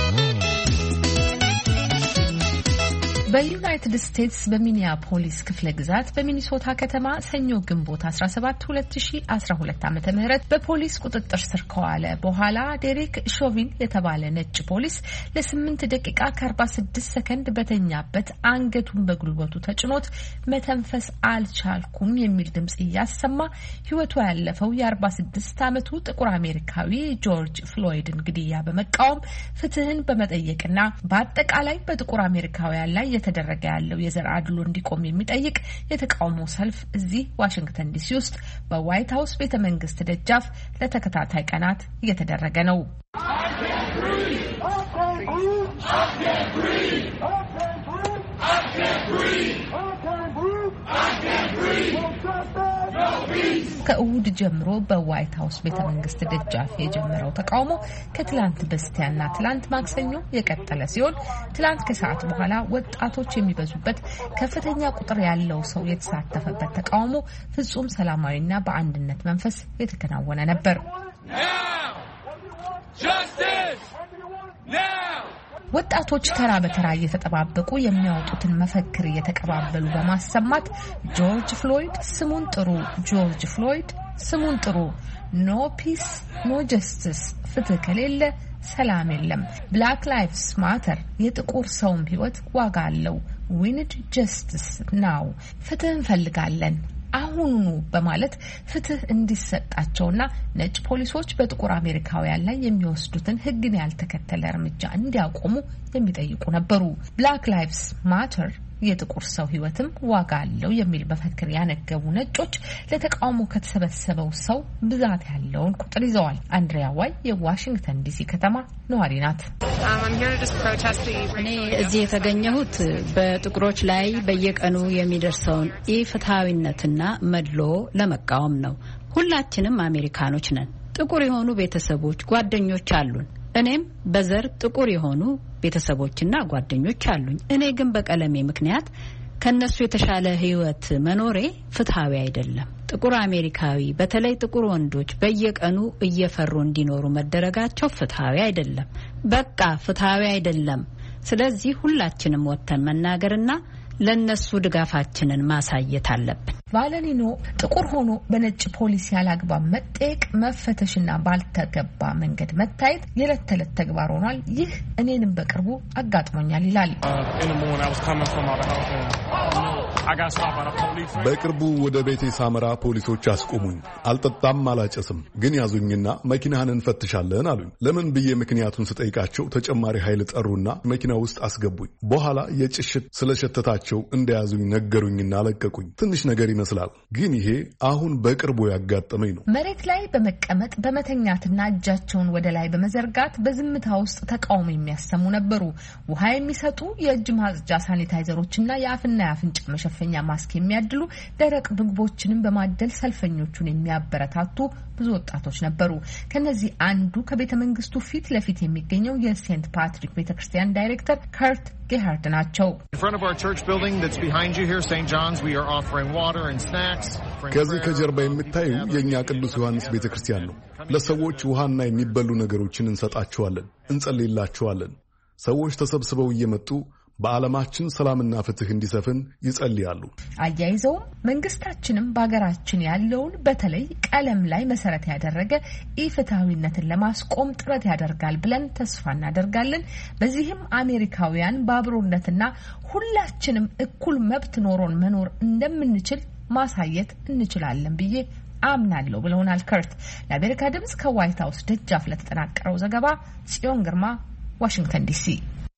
በዩናይትድ ስቴትስ በሚኒያፖሊስ ክፍለ ግዛት በሚኒሶታ ከተማ ሰኞ ግንቦት አስራ ሰባት ሁለት ሺ አስራ ሁለት ዓመተ ምህረት በፖሊስ ቁጥጥር ስር ከዋለ በኋላ ዴሪክ ሾቪን የተባለ ነጭ ፖሊስ ለስምንት ደቂቃ ከአርባ ስድስት ሰከንድ በተኛበት አንገቱን በጉልበቱ ተጭኖት መተንፈስ አልቻልኩም የሚል ድምጽ እያሰማ ሕይወቱ ያለፈው የአርባ ስድስት ዓመቱ ጥቁር አሜሪካዊ ጆርጅ ፍሎይድን ግድያ በመቃወም ፍትህን በመጠየቅና በአጠቃላይ በጥቁር አሜሪካውያን ላይ የተደረገ ያለው የዘር አድሎ እንዲቆም የሚጠይቅ የተቃውሞ ሰልፍ እዚህ ዋሽንግተን ዲሲ ውስጥ በዋይት ሀውስ ቤተ መንግስት ደጃፍ ለተከታታይ ቀናት እየተደረገ ነው። ከእሁድ ጀምሮ በዋይት ሀውስ ቤተ መንግስት ደጃፍ የጀመረው ተቃውሞ ከትላንት በስቲያና ትላንት ማክሰኞ የቀጠለ ሲሆን ትላንት ከሰዓት በኋላ ወጣቶች የሚበዙበት ከፍተኛ ቁጥር ያለው ሰው የተሳተፈበት ተቃውሞ ፍጹም ሰላማዊና በአንድነት መንፈስ የተከናወነ ነበር። ወጣቶች ተራ በተራ እየተጠባበቁ የሚያወጡትን መፈክር እየተቀባበሉ በማሰማት ጆርጅ ፍሎይድ ስሙን ጥሩ፣ ጆርጅ ፍሎይድ ስሙን ጥሩ፣ ኖ ፒስ ኖ ጀስቲስ፣ ፍትህ ከሌለ ሰላም የለም፣ ብላክ ላይቭስ ማተር፣ የጥቁር ሰውም ህይወት ዋጋ አለው፣ ዊንድ ጀስቲስ ናው፣ ፍትህ እንፈልጋለን አሁኑኑ በማለት ፍትህ እንዲሰጣቸውና ነጭ ፖሊሶች በጥቁር አሜሪካውያን ላይ የሚወስዱትን ህግን ያልተከተለ እርምጃ እንዲያቆሙ የሚጠይቁ ነበሩ። ብላክ ላይቭስ ማተር የጥቁር ሰው ህይወትም ዋጋ አለው የሚል መፈክር ያነገቡ ነጮች ለተቃውሞ ከተሰበሰበው ሰው ብዛት ያለውን ቁጥር ይዘዋል። አንድሪያ ዋይ የዋሽንግተን ዲሲ ከተማ ነዋሪ ናት። እኔ እዚህ የተገኘሁት በጥቁሮች ላይ በየቀኑ የሚደርሰውን ኢፍትሐዊነትና መድሎ ለመቃወም ነው። ሁላችንም አሜሪካኖች ነን። ጥቁር የሆኑ ቤተሰቦች፣ ጓደኞች አሉን። እኔም በዘር ጥቁር የሆኑ ቤተሰቦችና ጓደኞች አሉኝ። እኔ ግን በቀለሜ ምክንያት ከነሱ የተሻለ ህይወት መኖሬ ፍትሃዊ አይደለም። ጥቁር አሜሪካዊ በተለይ ጥቁር ወንዶች በየቀኑ እየፈሩ እንዲኖሩ መደረጋቸው ፍትሃዊ አይደለም። በቃ ፍትሃዊ አይደለም። ስለዚህ ሁላችንም ወጥተን መናገርና ለነሱ ድጋፋችንን ማሳየት አለብን። ቫለኒኖ ጥቁር ሆኖ በነጭ ፖሊስ ያላግባብ መጠየቅ፣ መፈተሽና ባልተገባ መንገድ መታየት የዕለት ተዕለት ተግባር ሆኗል። ይህ እኔንም በቅርቡ አጋጥሞኛል ይላል። በቅርቡ ወደ ቤቴ ሳመራ ፖሊሶች አስቆሙኝ። አልጠጣም አላጨስም፣ ግን ያዙኝና መኪናህን እንፈትሻለን አሉኝ። ለምን ብዬ ምክንያቱን ስጠይቃቸው ተጨማሪ ኃይል ጠሩና መኪና ውስጥ አስገቡኝ። በኋላ የጭሽት ስለሸተታቸው እንደያዙኝ ነገሩኝና ለቀቁኝ። ትንሽ ነገር ይመስላል። ግን ይሄ አሁን በቅርቡ ያጋጠመኝ ነው። መሬት ላይ በመቀመጥ በመተኛትና እጃቸውን ወደ ላይ በመዘርጋት በዝምታ ውስጥ ተቃውሞ የሚያሰሙ ነበሩ። ውሃ የሚሰጡ የእጅ ማጽጃ ሳኒታይዘሮችና የአፍና የአፍንጫ መሸፈኛ ማስክ የሚያድሉ ደረቅ ምግቦችንም በማደል ሰልፈኞቹን የሚያበረታቱ ብዙ ወጣቶች ነበሩ። ከነዚህ አንዱ ከቤተ መንግስቱ ፊት ለፊት የሚገኘው የሴንት ፓትሪክ ቤተክርስቲያን ዳይሬክተር ከርት ጌሃርድ ናቸው። ከዚህ ከጀርባ የምታዩ የእኛ ቅዱስ ዮሐንስ ቤተክርስቲያን ነው። ለሰዎች ውሃና የሚበሉ ነገሮችን እንሰጣቸዋለን፣ እንጸልይላቸዋለን። ሰዎች ተሰብስበው እየመጡ በዓለማችን ሰላምና ፍትህ እንዲሰፍን ይጸልያሉ። አያይዘውም መንግስታችንም በሀገራችን ያለውን በተለይ ቀለም ላይ መሰረት ያደረገ ኢፍትሐዊነትን ለማስቆም ጥረት ያደርጋል ብለን ተስፋ እናደርጋለን። በዚህም አሜሪካውያን በአብሮነትና ሁላችንም እኩል መብት ኖሮን መኖር እንደምንችል ማሳየት እንችላለን ብዬ አምናለሁ ብለውናል ከርት። ለአሜሪካ ድምጽ ከዋይት ሀውስ ደጃፍ ለተጠናቀረው ዘገባ ጽዮን ግርማ፣ ዋሽንግተን ዲሲ።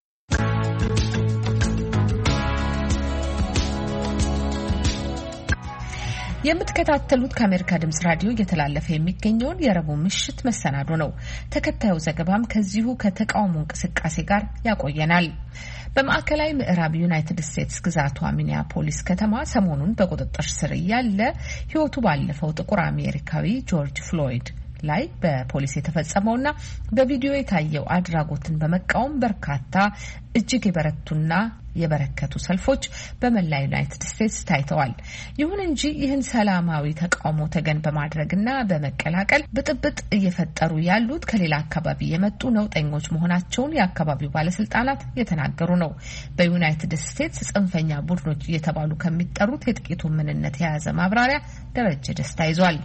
የምትከታተሉት ከአሜሪካ ድምጽ ራዲዮ እየተላለፈ የሚገኘውን የረቡዕ ምሽት መሰናዶ ነው። ተከታዩ ዘገባም ከዚሁ ከተቃውሞ እንቅስቃሴ ጋር ያቆየናል። በማዕከላዊ ምዕራብ ዩናይትድ ስቴትስ ግዛቷ ሚኒያፖሊስ ከተማ ሰሞኑን በቁጥጥር ስር ያለ ሕይወቱ ባለፈው ጥቁር አሜሪካዊ ጆርጅ ፍሎይድ ላይ በፖሊስ የተፈጸመውና በቪዲዮ የታየው አድራጎትን በመቃወም በርካታ እጅግ የበረቱና የበረከቱ ሰልፎች በመላ ዩናይትድ ስቴትስ ታይተዋል። ይሁን እንጂ ይህን ሰላማዊ ተቃውሞ ተገን በማድረግና በመቀላቀል ብጥብጥ እየፈጠሩ ያሉት ከሌላ አካባቢ የመጡ ነውጠኞች መሆናቸውን የአካባቢው ባለስልጣናት የተናገሩ ነው። በዩናይትድ ስቴትስ ጽንፈኛ ቡድኖች እየተባሉ ከሚጠሩት የጥቂቱ ምንነት የያዘ ማብራሪያ ደረጀ ደስታ ይዟል።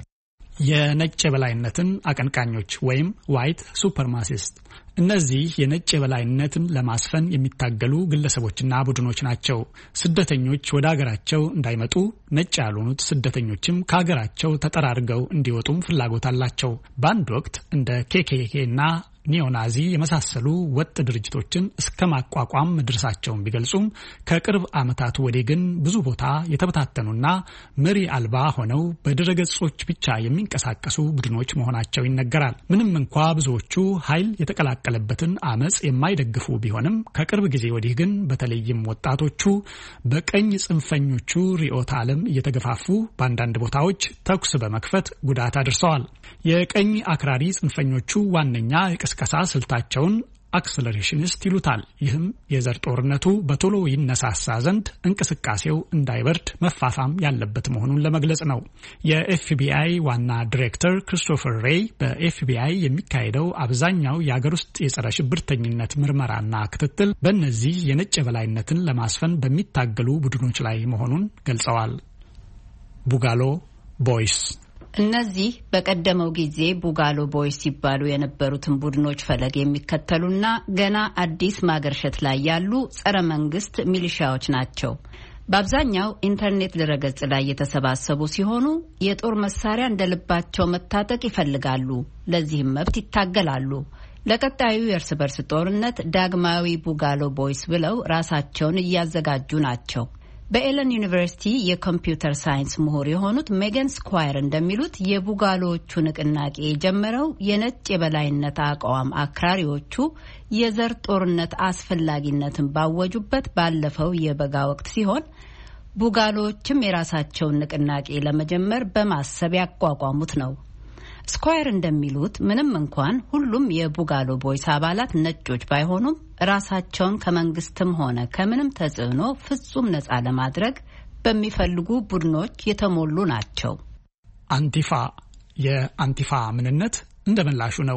የነጭ የበላይነትን አቀንቃኞች ወይም ዋይት ሱፐርማሲስት፣ እነዚህ የነጭ የበላይነትን ለማስፈን የሚታገሉ ግለሰቦችና ቡድኖች ናቸው። ስደተኞች ወደ ሀገራቸው እንዳይመጡ ነጭ ያልሆኑት ስደተኞችም ከሀገራቸው ተጠራርገው እንዲወጡም ፍላጎት አላቸው። በአንድ ወቅት እንደ ኬኬኬ እና ኒዮናዚ የመሳሰሉ ወጥ ድርጅቶችን እስከ ማቋቋም መድረሳቸውን ቢገልጹም ከቅርብ ዓመታት ወዲህ ግን ብዙ ቦታ የተበታተኑና መሪ አልባ ሆነው በድረገጾች ብቻ የሚንቀሳቀሱ ቡድኖች መሆናቸው ይነገራል። ምንም እንኳ ብዙዎቹ ኃይል የተቀላቀለበትን አመጽ የማይደግፉ ቢሆንም ከቅርብ ጊዜ ወዲህ ግን በተለይም ወጣቶቹ በቀኝ ጽንፈኞቹ ርዕዮተ ዓለም እየተገፋፉ በአንዳንድ ቦታዎች ተኩስ በመክፈት ጉዳት አድርሰዋል። የቀኝ አክራሪ ጽንፈኞቹ ዋነኛ የቅስቀሳ ስልታቸውን አክሰለሬሽኒስት ይሉታል። ይህም የዘር ጦርነቱ በቶሎ ይነሳሳ ዘንድ እንቅስቃሴው እንዳይበርድ መፋፋም ያለበት መሆኑን ለመግለጽ ነው። የኤፍቢአይ ዋና ዲሬክተር ክሪስቶፈር ሬይ በኤፍቢአይ የሚካሄደው አብዛኛው የአገር ውስጥ የጸረ ሽብርተኝነት ምርመራና ክትትል በእነዚህ የነጭ የበላይነትን ለማስፈን በሚታገሉ ቡድኖች ላይ መሆኑን ገልጸዋል። ቡጋሎ ቦይስ እነዚህ በቀደመው ጊዜ ቡጋሎ ቦይስ ሲባሉ የነበሩትን ቡድኖች ፈለግ የሚከተሉና ገና አዲስ ማገርሸት ላይ ያሉ ጸረ መንግስት ሚሊሻዎች ናቸው። በአብዛኛው ኢንተርኔት ድረገጽ ላይ የተሰባሰቡ ሲሆኑ የጦር መሳሪያ እንደልባቸው መታጠቅ ይፈልጋሉ። ለዚህም መብት ይታገላሉ። ለቀጣዩ የእርስ በርስ ጦርነት ዳግማዊ ቡጋሎ ቦይስ ብለው ራሳቸውን እያዘጋጁ ናቸው። በኤለን ዩኒቨርሲቲ የኮምፒውተር ሳይንስ ምሁር የሆኑት ሜገን ስኳየር እንደሚሉት የቡጋሎቹ ንቅናቄ የጀመረው የነጭ የበላይነት አቋም አክራሪዎቹ የዘር ጦርነት አስፈላጊነትን ባወጁበት ባለፈው የበጋ ወቅት ሲሆን ቡጋሎችም የራሳቸውን ንቅናቄ ለመጀመር በማሰብ ያቋቋሙት ነው። ስኳየር እንደሚሉት ምንም እንኳን ሁሉም የቡጋሎ ቦይስ አባላት ነጮች ባይሆኑም ራሳቸውን ከመንግስትም ሆነ ከምንም ተጽዕኖ ፍጹም ነፃ ለማድረግ በሚፈልጉ ቡድኖች የተሞሉ ናቸው። አንቲፋ የአንቲፋ ምንነት እንደምላሹ ነው።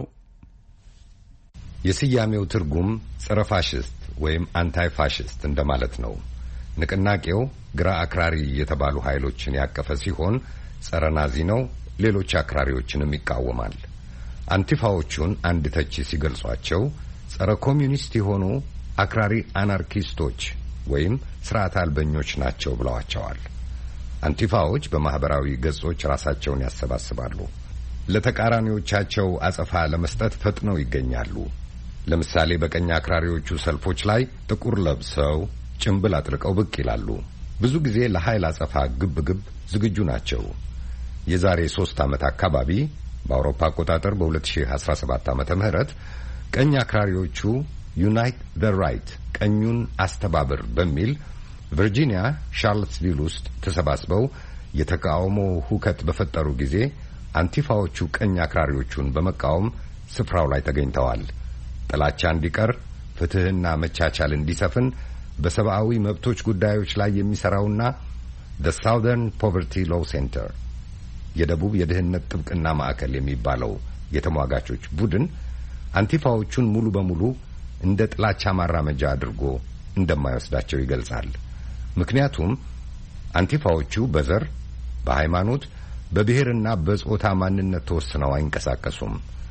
የስያሜው ትርጉም ጸረ ፋሽስት ወይም አንታይ ፋሽስት እንደማለት ነው። ንቅናቄው ግራ አክራሪ የተባሉ ኃይሎችን ያቀፈ ሲሆን ጸረ ናዚ ነው። ሌሎች አክራሪዎችንም ይቃወማል። አንቲፋዎቹን አንድ ተቺ ሲገልጿቸው ጸረ ኮሚዩኒስት የሆኑ አክራሪ አናርኪስቶች ወይም ስርዓት አልበኞች ናቸው ብለዋቸዋል። አንቲፋዎች በማህበራዊ ገጾች ራሳቸውን ያሰባስባሉ። ለተቃራኒዎቻቸው አጸፋ ለመስጠት ፈጥነው ይገኛሉ። ለምሳሌ በቀኝ አክራሪዎቹ ሰልፎች ላይ ጥቁር ለብሰው ጭንብል አጥልቀው ብቅ ይላሉ። ብዙ ጊዜ ለኃይል አጸፋ ግብ ግብ ዝግጁ ናቸው። የዛሬ ሶስት ዓመት አካባቢ በአውሮፓ አቆጣጠር በ2017 ዓመተ ምህረት ቀኝ አክራሪዎቹ ዩናይት ዘ ራይት ቀኙን አስተባብር በሚል ቨርጂኒያ ሻርለትስቪል ውስጥ ተሰባስበው የተቃውሞ ሁከት በፈጠሩ ጊዜ አንቲፋዎቹ ቀኝ አክራሪዎቹን በመቃወም ስፍራው ላይ ተገኝተዋል። ጥላቻ እንዲቀር፣ ፍትህና መቻቻል እንዲሰፍን በሰብአዊ መብቶች ጉዳዮች ላይ የሚሰራውና the Southern Poverty Law Center የደቡብ የድህነት ጥብቅና ማዕከል የሚባለው የተሟጋቾች ቡድን አንቲፋዎቹን ሙሉ በሙሉ እንደ ጥላቻ ማራመጃ አድርጎ እንደማይወስዳቸው ይገልጻል። ምክንያቱም አንቲፋዎቹ በዘር፣ በሃይማኖት፣ በብሔርና በጾታ ማንነት ተወስነው አይንቀሳቀሱም።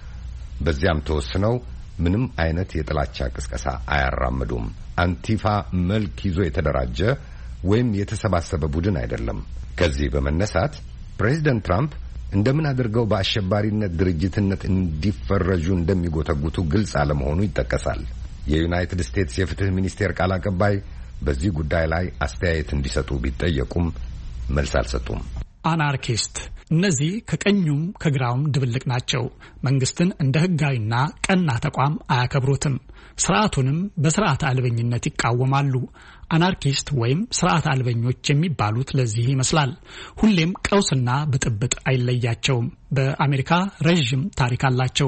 በዚያም ተወስነው ምንም አይነት የጥላቻ ቅስቀሳ አያራምዱም። አንቲፋ መልክ ይዞ የተደራጀ ወይም የተሰባሰበ ቡድን አይደለም። ከዚህ በመነሳት ፕሬዚደንት ትራምፕ እንደምን አድርገው በአሸባሪነት ድርጅትነት እንዲፈረጁ እንደሚጎተጉቱ ግልጽ አለመሆኑ ይጠቀሳል። የዩናይትድ ስቴትስ የፍትህ ሚኒስቴር ቃል አቀባይ በዚህ ጉዳይ ላይ አስተያየት እንዲሰጡ ቢጠየቁም መልስ አልሰጡም። አናርኪስት እነዚህ ከቀኙም ከግራውም ድብልቅ ናቸው። መንግስትን እንደ ህጋዊና ቀና ተቋም አያከብሩትም። ስርዓቱንም በስርዓት አልበኝነት ይቃወማሉ። አናርኪስት ወይም ስርዓት አልበኞች የሚባሉት ለዚህ ይመስላል። ሁሌም ቀውስና ብጥብጥ አይለያቸውም። በአሜሪካ ረጅም ታሪክ አላቸው።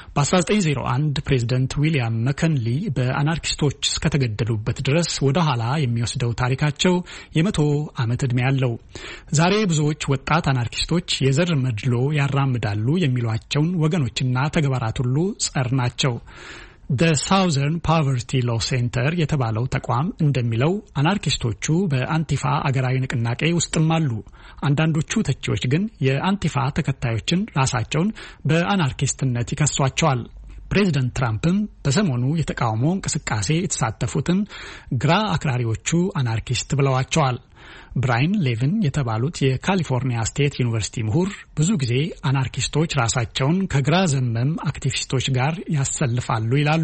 በ1901 ፕሬዝዳንት ዊሊያም መከንሊ በአናርኪስቶች እስከተገደሉበት ድረስ ወደ ኋላ የሚወስደው ታሪካቸው የመቶ ዓመት ዕድሜ ያለው። ዛሬ ብዙዎች ወጣት አናርኪስቶች የዘር መድሎ ያራምዳሉ የሚሏቸውን ወገኖችና ተግባራት ሁሉ ጸር ናቸው። The Southern Poverty Law Center የተባለው ተቋም እንደሚለው አናርኪስቶቹ በአንቲፋ አገራዊ ንቅናቄ ውስጥም አሉ። አንዳንዶቹ ተቺዎች ግን የአንቲፋ ተከታዮችን ራሳቸውን በአናርኪስትነት ይከሷቸዋል። ፕሬዚደንት ትራምፕም በሰሞኑ የተቃውሞ እንቅስቃሴ የተሳተፉትን ግራ አክራሪዎቹ አናርኪስት ብለዋቸዋል። ብራይን ሌቪን የተባሉት የካሊፎርኒያ ስቴት ዩኒቨርሲቲ ምሁር ብዙ ጊዜ አናርኪስቶች ራሳቸውን ከግራ ዘመም አክቲቪስቶች ጋር ያሰልፋሉ ይላሉ።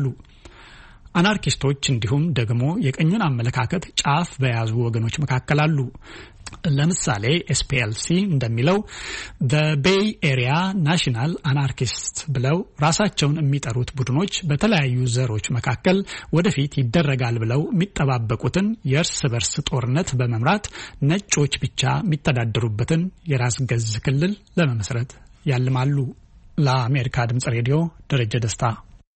አናርኪስቶች እንዲሁም ደግሞ የቀኙን አመለካከት ጫፍ በያዙ ወገኖች መካከል አሉ። ለምሳሌ ኤስ ፒ ኤል ሲ እንደሚለው the Bay Area National Anarchists ብለው ራሳቸውን የሚጠሩት ቡድኖች በተለያዩ ዘሮች መካከል ወደፊት ይደረጋል ብለው የሚጠባበቁትን የእርስ በርስ ጦርነት በመምራት ነጮች ብቻ የሚተዳደሩበትን የራስ ገዝ ክልል ለመመስረት ያልማሉ። ለአሜሪካ ድምጽ ሬዲዮ ደረጀ ደስታ።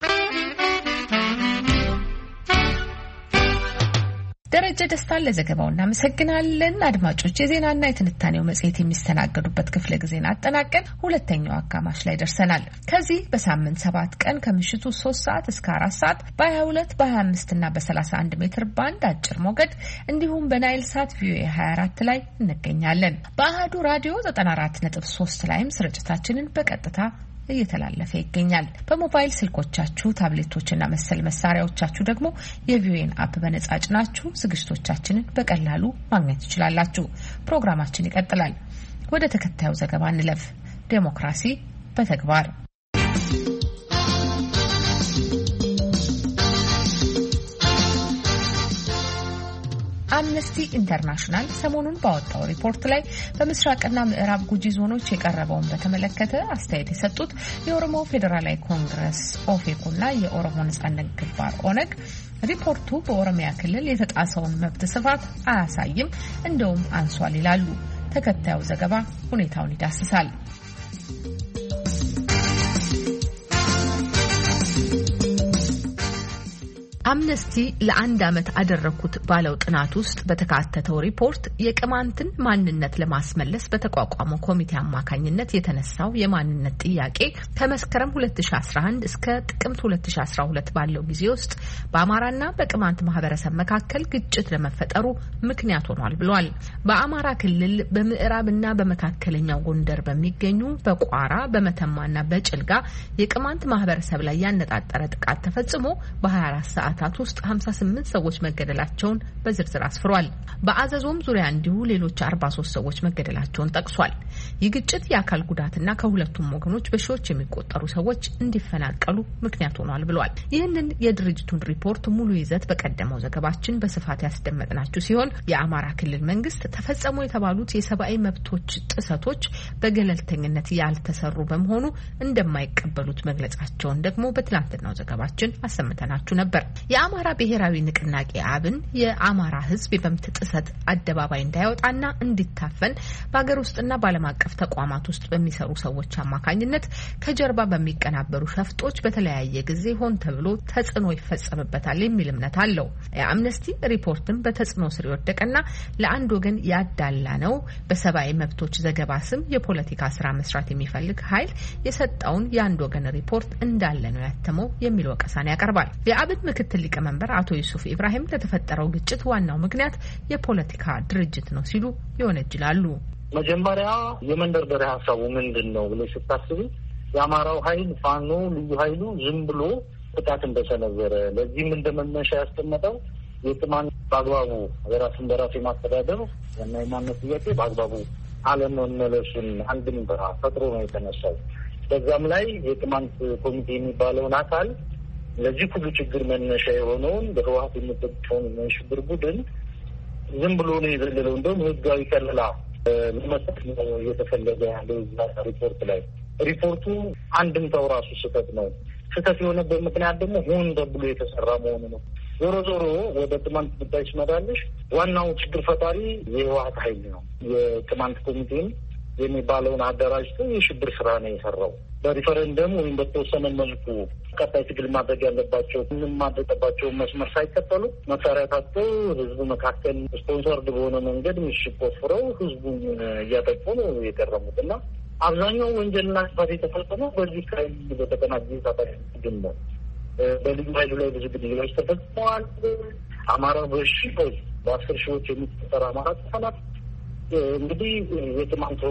ደረጀ ደስታን ለዘገባው እናመሰግናለን። አድማጮች፣ የዜናና የትንታኔው መጽሔት የሚስተናገዱበት ክፍለ ጊዜን አጠናቀን ሁለተኛው አጋማሽ ላይ ደርሰናል። ከዚህ በሳምንት ሰባት ቀን ከምሽቱ ሶስት ሰዓት እስከ አራት ሰዓት በሀያ ሁለት በሀያ አምስት እና በሰላሳ አንድ ሜትር ባንድ አጭር ሞገድ እንዲሁም በናይል ሳት ቪኦኤ ሀያ አራት ላይ እንገኛለን። በአህዱ ራዲዮ ዘጠና አራት ነጥብ ሶስት ላይም ስርጭታችንን በቀጥታ እየተላለፈ ይገኛል። በሞባይል ስልኮቻችሁ፣ ታብሌቶችና መሰል መሳሪያዎቻችሁ ደግሞ የቪኦኤን አፕ በነጻ ጭናችሁ ዝግጅቶቻችንን በቀላሉ ማግኘት ትችላላችሁ። ፕሮግራማችን ይቀጥላል። ወደ ተከታዩ ዘገባ እንለፍ። ዴሞክራሲ በተግባር አምነስቲ ኢንተርናሽናል ሰሞኑን ባወጣው ሪፖርት ላይ በምስራቅና ምዕራብ ጉጂ ዞኖች የቀረበውን በተመለከተ አስተያየት የሰጡት የኦሮሞ ፌዴራላዊ ኮንግረስ ኦፌኮና የኦሮሞ ነጻነት ግንባር ኦነግ ሪፖርቱ በኦሮሚያ ክልል የተጣሰውን መብት ስፋት አያሳይም፣ እንደውም አንሷል ይላሉ። ተከታዩ ዘገባ ሁኔታውን ይዳስሳል። አምነስቲ ለአንድ ዓመት አደረኩት ባለው ጥናት ውስጥ በተካተተው ሪፖርት የቅማንትን ማንነት ለማስመለስ በተቋቋመው ኮሚቴ አማካኝነት የተነሳው የማንነት ጥያቄ ከመስከረም ሁለት ሺ አስራ አንድ እስከ ጥቅምት ሁለት ሺ አስራ ሁለት ባለው ጊዜ ውስጥ በአማራና በቅማንት ማህበረሰብ መካከል ግጭት ለመፈጠሩ ምክንያት ሆኗል ብሏል። በአማራ ክልል በምዕራብና በመካከለኛው ጎንደር በሚገኙ በቋራ በመተማና በጭልጋ የቅማንት ማህበረሰብ ላይ ያነጣጠረ ጥቃት ተፈጽሞ በ24 ሰዓት ሰዓታት ውስጥ ሀምሳ ስምንት ሰዎች መገደላቸውን በዝርዝር አስፍሯል። በአዘዞም ዙሪያ እንዲሁ ሌሎች አርባ ሶስት ሰዎች መገደላቸውን ጠቅሷል። ይህ ግጭት የአካል ጉዳትና ከሁለቱም ወገኖች በሺዎች የሚቆጠሩ ሰዎች እንዲፈናቀሉ ምክንያት ሆኗል ብሏል። ይህንን የድርጅቱን ሪፖርት ሙሉ ይዘት በቀደመው ዘገባችን በስፋት ያስደመጥናችሁ ሲሆን የአማራ ክልል መንግስት ተፈጸሙ የተባሉት የሰብአዊ መብቶች ጥሰቶች በገለልተኝነት ያልተሰሩ በመሆኑ እንደማይቀበሉት መግለጻቸውን ደግሞ በትላንትናው ዘገባችን አሰምተናችሁ ነበር። የአማራ ብሔራዊ ንቅናቄ አብን የአማራ ህዝብ የመብት ጥሰት አደባባይ እንዳይወጣና እንዲታፈን በአገር ውስጥና በዓለም አቀፍ ተቋማት ውስጥ በሚሰሩ ሰዎች አማካኝነት ከጀርባ በሚቀናበሩ ሸፍጦች በተለያየ ጊዜ ሆን ተብሎ ተጽዕኖ ይፈጸምበታል የሚል እምነት አለው። የአምነስቲ ሪፖርትም በተጽዕኖ ስር የወደቀና ለአንድ ወገን ያዳላ ነው፣ በሰብአዊ መብቶች ዘገባ ስም የፖለቲካ ስራ መስራት የሚፈልግ ኃይል የሰጠውን የአንድ ወገን ሪፖርት እንዳለ ነው ያተመው የሚል ወቀሳን ያቀርባል። የአብን ምክትል ሊቀመንበር አቶ ዩሱፍ ኢብራሂም ለተፈጠረው ግጭት ዋናው ምክንያት የፖለቲካ ድርጅት ነው ሲሉ ይወነጅላሉ። መጀመሪያ የመንደርደሪያ ሀሳቡ ምንድን ነው ብሎ ስታስቡ የአማራው ኃይል ፋኖ ልዩ ኃይሉ ዝም ብሎ ጥቃት እንደሰነዘረ ለዚህም እንደመነሻ ያስቀመጠው የቅማንት በአግባቡ ራስን በራስ የማስተዳደር እና የማንነት ጥያቄ በአግባቡ አለመመለሱን አንድምታ ፈጥሮ ነው የተነሳው። በዛም ላይ የቅማንት ኮሚቴ የሚባለውን አካል ለዚህ ሁሉ ችግር መነሻ የሆነውን በህወሓት የሚጠቀውን ሽብር ቡድን ዝም ብሎ ነው የዘለለው። እንደውም ህጋዊ ከለላ ለመስጠት ነው እየተፈለገ ያለው ሪፖርት ላይ። ሪፖርቱ አንድምታው ራሱ ስህተት ነው። ስህተት የሆነበት ምክንያት ደግሞ ሆን ተብሎ የተሰራ መሆኑ ነው። ዞሮ ዞሮ ወደ ቅማንት ጉዳይ ሲመጣልሽ ዋናው ችግር ፈጣሪ የህወሓት ኃይል ነው። የቅማንት ኮሚቴን የሚባለውን አደራጅቶ የሽብር ስራ ነው የሰራው። በሪፈረንደም ወይም በተወሰነ መልኩ ቀጣይ ትግል ማድረግ ያለባቸው ምንም ማድረግባቸውን መስመር ሳይከተሉ መሳሪያ ታጥቀው ህዝቡ መካከል ስፖንሰርድ በሆነ መንገድ ምሽግ ቆፍረው ህዝቡን እያጠቁ ነው የቀረሙት እና አብዛኛው ወንጀልና ጥፋት የተፈጸመው በዚህ ካይ በተቀናጀ ታጣቂ ትግል ነው። በልዩ ኃይሉ ላይ ብዙ ግድያዎች ተፈጽመዋል። አማራ በሺዎች በአስር ሺዎች የሚቆጠር አማራ ተፈናት እንግዲህ የቅማንት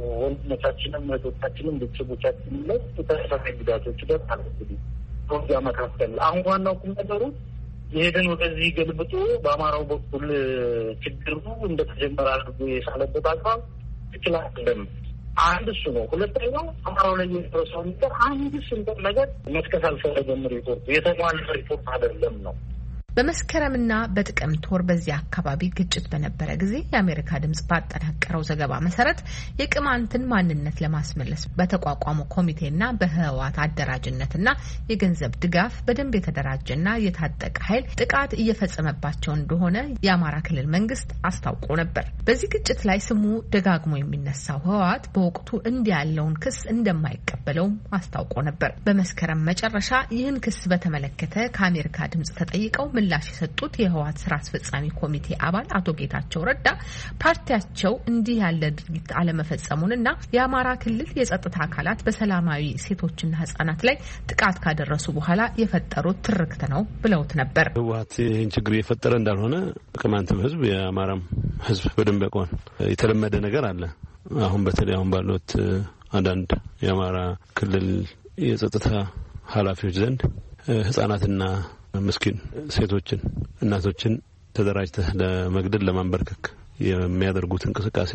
ወንድሞቻችንም እህቶቻችንም ቤተሰቦቻችንም ላይ ተመሳሳይ ጉዳቶች ደርሰዋል። እንግዲህ ፕሮግራም መካከል አሁን ዋናው ቁም ነገሩ ይሄንን ወደዚህ ገልብጦ በአማራው በኩል ችግሩ እንደተጀመረ አድርጎ የሳለበት አግባብ ትክክል አይደለም። አንድ እሱ ነው። ሁለተኛው አማራው ላይ የደረሰው ነገር አንድ ስንት ነገር መጥቀስ አልፈለገም። ሪፖርቱ የተሟላ ሪፖርት አይደለም ነው። በመስከረምና በጥቅምት ወር በዚህ አካባቢ ግጭት በነበረ ጊዜ የአሜሪካ ድምጽ ባጠናቀረው ዘገባ መሰረት የቅማንትን ማንነት ለማስመለስ በተቋቋመው ኮሚቴና በህወሓት አደራጅነትና የገንዘብ ድጋፍ በደንብ የተደራጀና የታጠቀ ኃይል ጥቃት እየፈጸመባቸው እንደሆነ የአማራ ክልል መንግስት አስታውቆ ነበር። በዚህ ግጭት ላይ ስሙ ደጋግሞ የሚነሳው ህወሓት በወቅቱ እንዲህ ያለውን ክስ እንደማይቀበለውም አስታውቆ ነበር። በመስከረም መጨረሻ ይህን ክስ በተመለከተ ከአሜሪካ ድምጽ ተጠይቀው ምላሽ የሰጡት የህወሓት ስራ አስፈጻሚ ኮሚቴ አባል አቶ ጌታቸው ረዳ ፓርቲያቸው እንዲህ ያለ ድርጊት አለመፈጸሙንና የአማራ ክልል የጸጥታ አካላት በሰላማዊ ሴቶችና ህጻናት ላይ ጥቃት ካደረሱ በኋላ የፈጠሩት ትርክት ነው ብለውት ነበር። ህወሓት ይህን ችግር የፈጠረ እንዳልሆነ ቅማንትም ህዝብ የአማራም ህዝብ በደንብ ያውቀዋል። የተለመደ ነገር አለ። አሁን በተለይ አሁን ባሉት አንዳንድ የአማራ ክልል የጸጥታ ኃላፊዎች ዘንድ ህጻናትና ምስኪን ሴቶችን እናቶችን ተደራጅተህ ለመግደል ለማንበርከክ የሚያደርጉት እንቅስቃሴ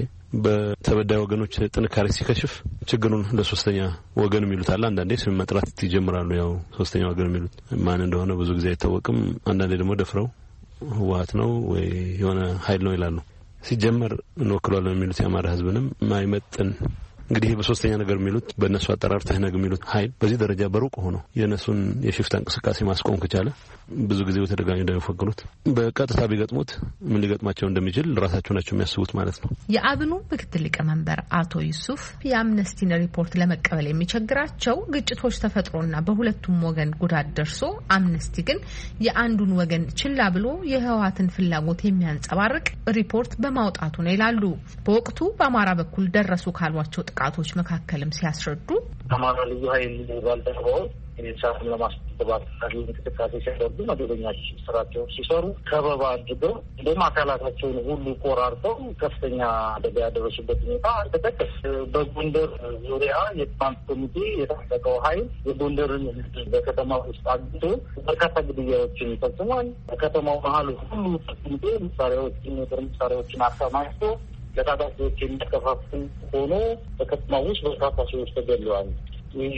በተበዳይ ወገኖች ጥንካሬ ሲከሽፍ ችግሩን ለሶስተኛ ወገን የሚሉት አለ። አንዳንዴ ስም መጥራት ይጀምራሉ። ያው ሶስተኛ ወገን የሚሉት ማን እንደሆነ ብዙ ጊዜ አይታወቅም። አንዳንዴ ደግሞ ደፍረው ህወሓት ነው ወይ የሆነ ኃይል ነው ይላሉ። ሲጀመር እንወክሏለን የሚሉት የአማራ ህዝብንም ማይመጥን እንግዲህ በሶስተኛ ነገር የሚሉት በእነሱ አጠራር ተህነግ የሚሉት ኃይል በዚህ ደረጃ በሩቅ ሆኖ የእነሱን የሽፍታ እንቅስቃሴ ማስቆም ከቻለ ብዙ ጊዜ በተደጋጋሚ እንደሚፈግኑት በቀጥታ ቢገጥሙት ምን ሊገጥማቸው እንደሚችል ራሳቸው ናቸው የሚያስቡት ማለት ነው። የአብኑ ምክትል ሊቀመንበር አቶ ዩሱፍ የአምነስቲን ሪፖርት ለመቀበል የሚቸግራቸው ግጭቶች ተፈጥሮና በሁለቱም ወገን ጉዳት ደርሶ አምነስቲ ግን የአንዱን ወገን ችላ ብሎ የህወሓትን ፍላጎት የሚያንጸባርቅ ሪፖርት በማውጣቱ ነው ይላሉ። በወቅቱ በአማራ በኩል ደረሱ ካሏቸው ጥቃቶች መካከልም ሲያስረዱ አማራ ልዩ ኃይል ባልደረባው የሳትን ለማስተባበር እንቅስቃሴ ሲያደርጉ መደበኛ ስራቸውን ሲሰሩ ከበባ አድርገው እንደውም አካላታቸውን ሁሉ ቆራርጠው ከፍተኛ አደጋ ያደረሱበት ሁኔታ ተጠቀስ። በጎንደር ዙሪያ የቅማንት ኮሚቴ የታጠቀው ኃይል የጎንደርን በከተማ ውስጥ አግቶ በርካታ ግድያዎችን ፈጽሟል። በከተማው መሀል ሁሉ ኮሚቴ መሳሪያዎችን የጦር መሳሪያዎችን አከማችቶ ለታጣቂዎች የሚያከፋፍል ሆኖ በከተማ ውስጥ በርካታ ሰዎች ተገድለዋል። ይህ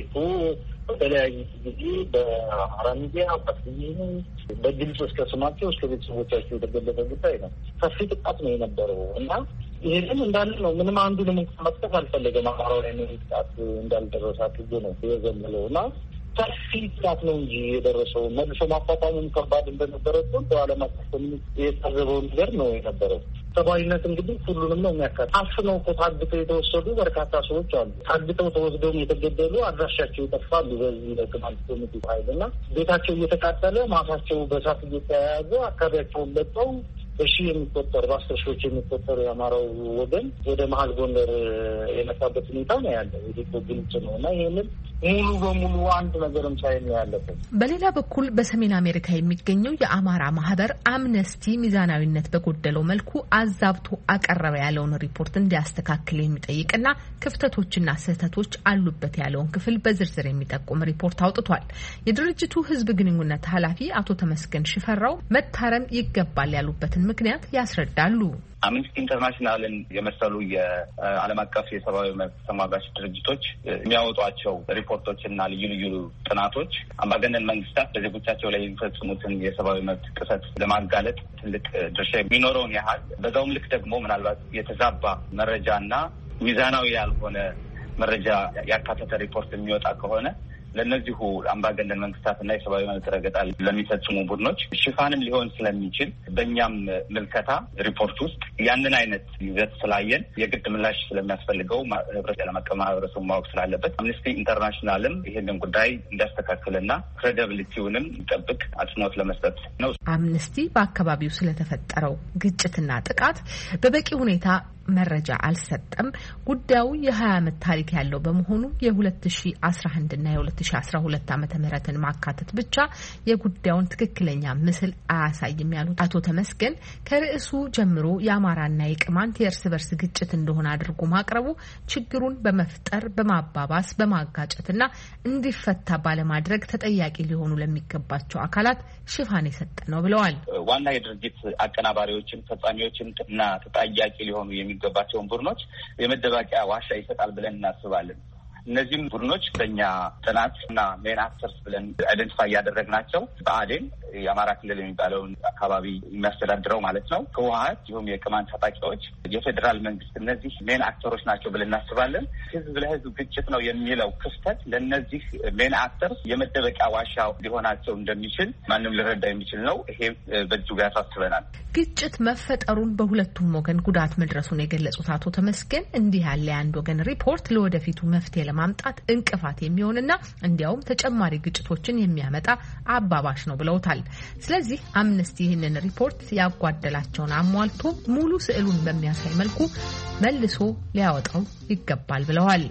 በተለያዩ ጊዜ በአማራ ሚዲያ በቴሌቪዥን በግልጽ እስከ ስማቸው እስከ ቤተሰቦቻቸው የተገለጸ ጉዳይ ነው። ሰፊ ጥቃት ነው የነበረው እና ይህንም እንዳለ ነው። ምንም አንዱንም መጥቀስ አልፈለገም። አማራው ላይ ምን ጥቃት እንዳልደረሰ አድርጎ ነው የዘመለው እና ሰፊ ጥቃት ነው እንጂ የደረሰው መልሶ ማቋቋሙም ከባድ እንደነበረ በዓለም አቀፍ ኮሚኒቲ የታዘበው ነገር ነው የነበረው። ሰብአዊነት እንግዲህ ሁሉንም ነው የሚያካትተው። አፍነው እኮ ታግተው የተወሰዱ በርካታ ሰዎች አሉ። ታግተው ተወስደው የተገደሉ አድራሻቸው ይጠፋሉ። በዚህ ለቅማንት ኮሚቴ ኃይልና ቤታቸው እየተቃጠለ ማሳቸው በእሳት እየተያያዘ አካባቢያቸውን ለቀው በሺህ የሚቆጠር በአስር ሺዎች የሚቆጠር የአማራው ወገን ወደ መሀል ጎንደር የመጣበት ሁኔታ ነው ያለው። ይህ ግልጽ ነው እና ይህንን ሙሉ በሙሉ አንድ ነገርም ሳይል ነው ያለበት። በሌላ በኩል በሰሜን አሜሪካ የሚገኘው የአማራ ማህበር አምነስቲ ሚዛናዊነት በጎደለው መልኩ አዛብቶ አቀረበ ያለውን ሪፖርት እንዲያስተካክል የሚጠይቅና ክፍተቶችና ስህተቶች አሉበት ያለውን ክፍል በዝርዝር የሚጠቁም ሪፖርት አውጥቷል። የድርጅቱ ህዝብ ግንኙነት ኃላፊ አቶ ተመስገን ሽፈራው መታረም ይገባል ያሉበትን ምክንያት ያስረዳሉ። አምነስቲ ኢንተርናሽናልን የመሰሉ የዓለም አቀፍ የሰብአዊ መብት ተሟጋች ድርጅቶች የሚያወጧቸው ሪፖርቶችና ልዩ ልዩ ጥናቶች አምባገነን መንግስታት በዜጎቻቸው ላይ የሚፈጽሙትን የሰብአዊ መብት ጥሰት ለማጋለጥ ትልቅ ድርሻ የሚኖረውን ያህል በዛውም ልክ ደግሞ ምናልባት የተዛባ መረጃና ሚዛናዊ ያልሆነ መረጃ ያካተተ ሪፖርት የሚወጣ ከሆነ ለእነዚሁ አምባገነን መንግስታትና የሰብአዊ መብት ረገጣ ለሚፈጽሙ ቡድኖች ሽፋንም ሊሆን ስለሚችል በእኛም ምልከታ ሪፖርት ውስጥ ያንን አይነት ይዘት ስላየን የግድ ምላሽ ስለሚያስፈልገው ህብረት ዓለም አቀፍ ማህበረሰቡ ማወቅ ስላለበት አምነስቲ ኢንተርናሽናልም ይህንን ጉዳይ እንዲያስተካክልና ክሬዲቢሊቲውንም ይጠብቅ አጽንኦት ለመስጠት ነው። አምነስቲ በአካባቢው ስለተፈጠረው ግጭትና ጥቃት በበቂ ሁኔታ መረጃ አልሰጠም። ጉዳዩ የሀያ ዓመት ታሪክ ያለው በመሆኑ የሁለት ሺ አስራ አንድ እና የሁለት ሺ አስራ ሁለት ዓመተ ምህረትን ማካተት ብቻ የጉዳዩን ትክክለኛ ምስል አያሳይም ያሉት አቶ ተመስገን ከርዕሱ ጀምሮ የአማራና የቅማንት የእርስ በርስ ግጭት እንደሆነ አድርጎ ማቅረቡ ችግሩን በመፍጠር በማባባስ በማጋጨትና እንዲፈታ ባለማድረግ ተጠያቂ ሊሆኑ ለሚገባቸው አካላት ሽፋን የሰጠ ነው ብለዋል። ዋና የድርጅት አቀናባሪዎችን፣ ፈጻሚዎችን እና ተጠያቂ ሊሆኑ የሚገባቸውን ቡድኖች የመደባቂያ ዋሻ ይሰጣል ብለን እናስባለን። እነዚህም ቡድኖች በእኛ ጥናት እና ሜን አክተርስ ብለን አይደንቲፋይ ያደረግናቸው ብአዴን የአማራ ክልል የሚባለውን አካባቢ የሚያስተዳድረው ማለት ነው፣ ህወሓት፣ እንዲሁም የቅማንት ታጣቂዎች፣ የፌዴራል መንግስት፣ እነዚህ ሜን አክተሮች ናቸው ብለን እናስባለን። ህዝብ ለህዝብ ግጭት ነው የሚለው ክፍተት ለእነዚህ ሜን አክተርስ የመደበቂያ ዋሻ ሊሆናቸው እንደሚችል ማንም ሊረዳ የሚችል ነው። ይሄ በእጅጉ ያሳስበናል። ግጭት መፈጠሩን በሁለቱም ወገን ጉዳት መድረሱን የገለጹት አቶ ተመስገን እንዲህ ያለ የአንድ ወገን ሪፖርት ለወደፊቱ መፍትሄ ለማምጣት እንቅፋት የሚሆንና እንዲያውም ተጨማሪ ግጭቶችን የሚያመጣ አባባሽ ነው ብለውታል። ስለዚህ አምነስቲ ይህንን ሪፖርት ያጓደላቸውን አሟልቶ ሙሉ ስዕሉን በሚያሳይ መልኩ መልሶ ሊያወጣው ይገባል ብለዋል።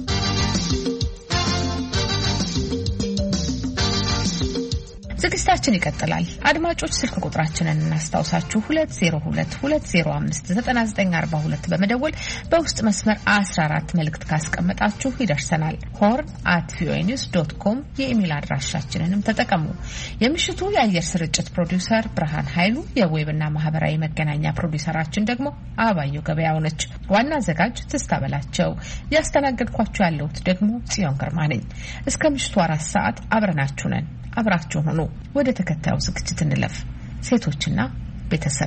ዝግጅታችን ይቀጥላል። አድማጮች ስልክ ቁጥራችንን እናስታውሳችሁ ሁለት ዜሮ ሁለት ሁለት ዜሮ አምስት ዘጠና ዘጠኝ አርባ ሁለት በመደወል በውስጥ መስመር አስራ አራት መልእክት ካስቀመጣችሁ ይደርሰናል። ሆርን አት ቪኦኤ ኒውስ ዶት ኮም የኢሜል አድራሻችንንም ተጠቀሙ። የምሽቱ የአየር ስርጭት ፕሮዲውሰር ብርሃን ኃይሉ፣ የዌብና ማህበራዊ መገናኛ ፕሮዲውሰራችን ደግሞ አበባየሁ ገበያው ነች። ዋና አዘጋጅ ትስታ በላቸው፣ ያስተናገድኳችሁ ያለሁት ደግሞ ጽዮን ግርማ ነኝ። እስከ ምሽቱ አራት ሰዓት አብረናችሁ ነን። አብራችሁ ሆኖ ወደ ተከታዩ ዝግጅት እንለፍ። ሴቶችና ቤተሰብ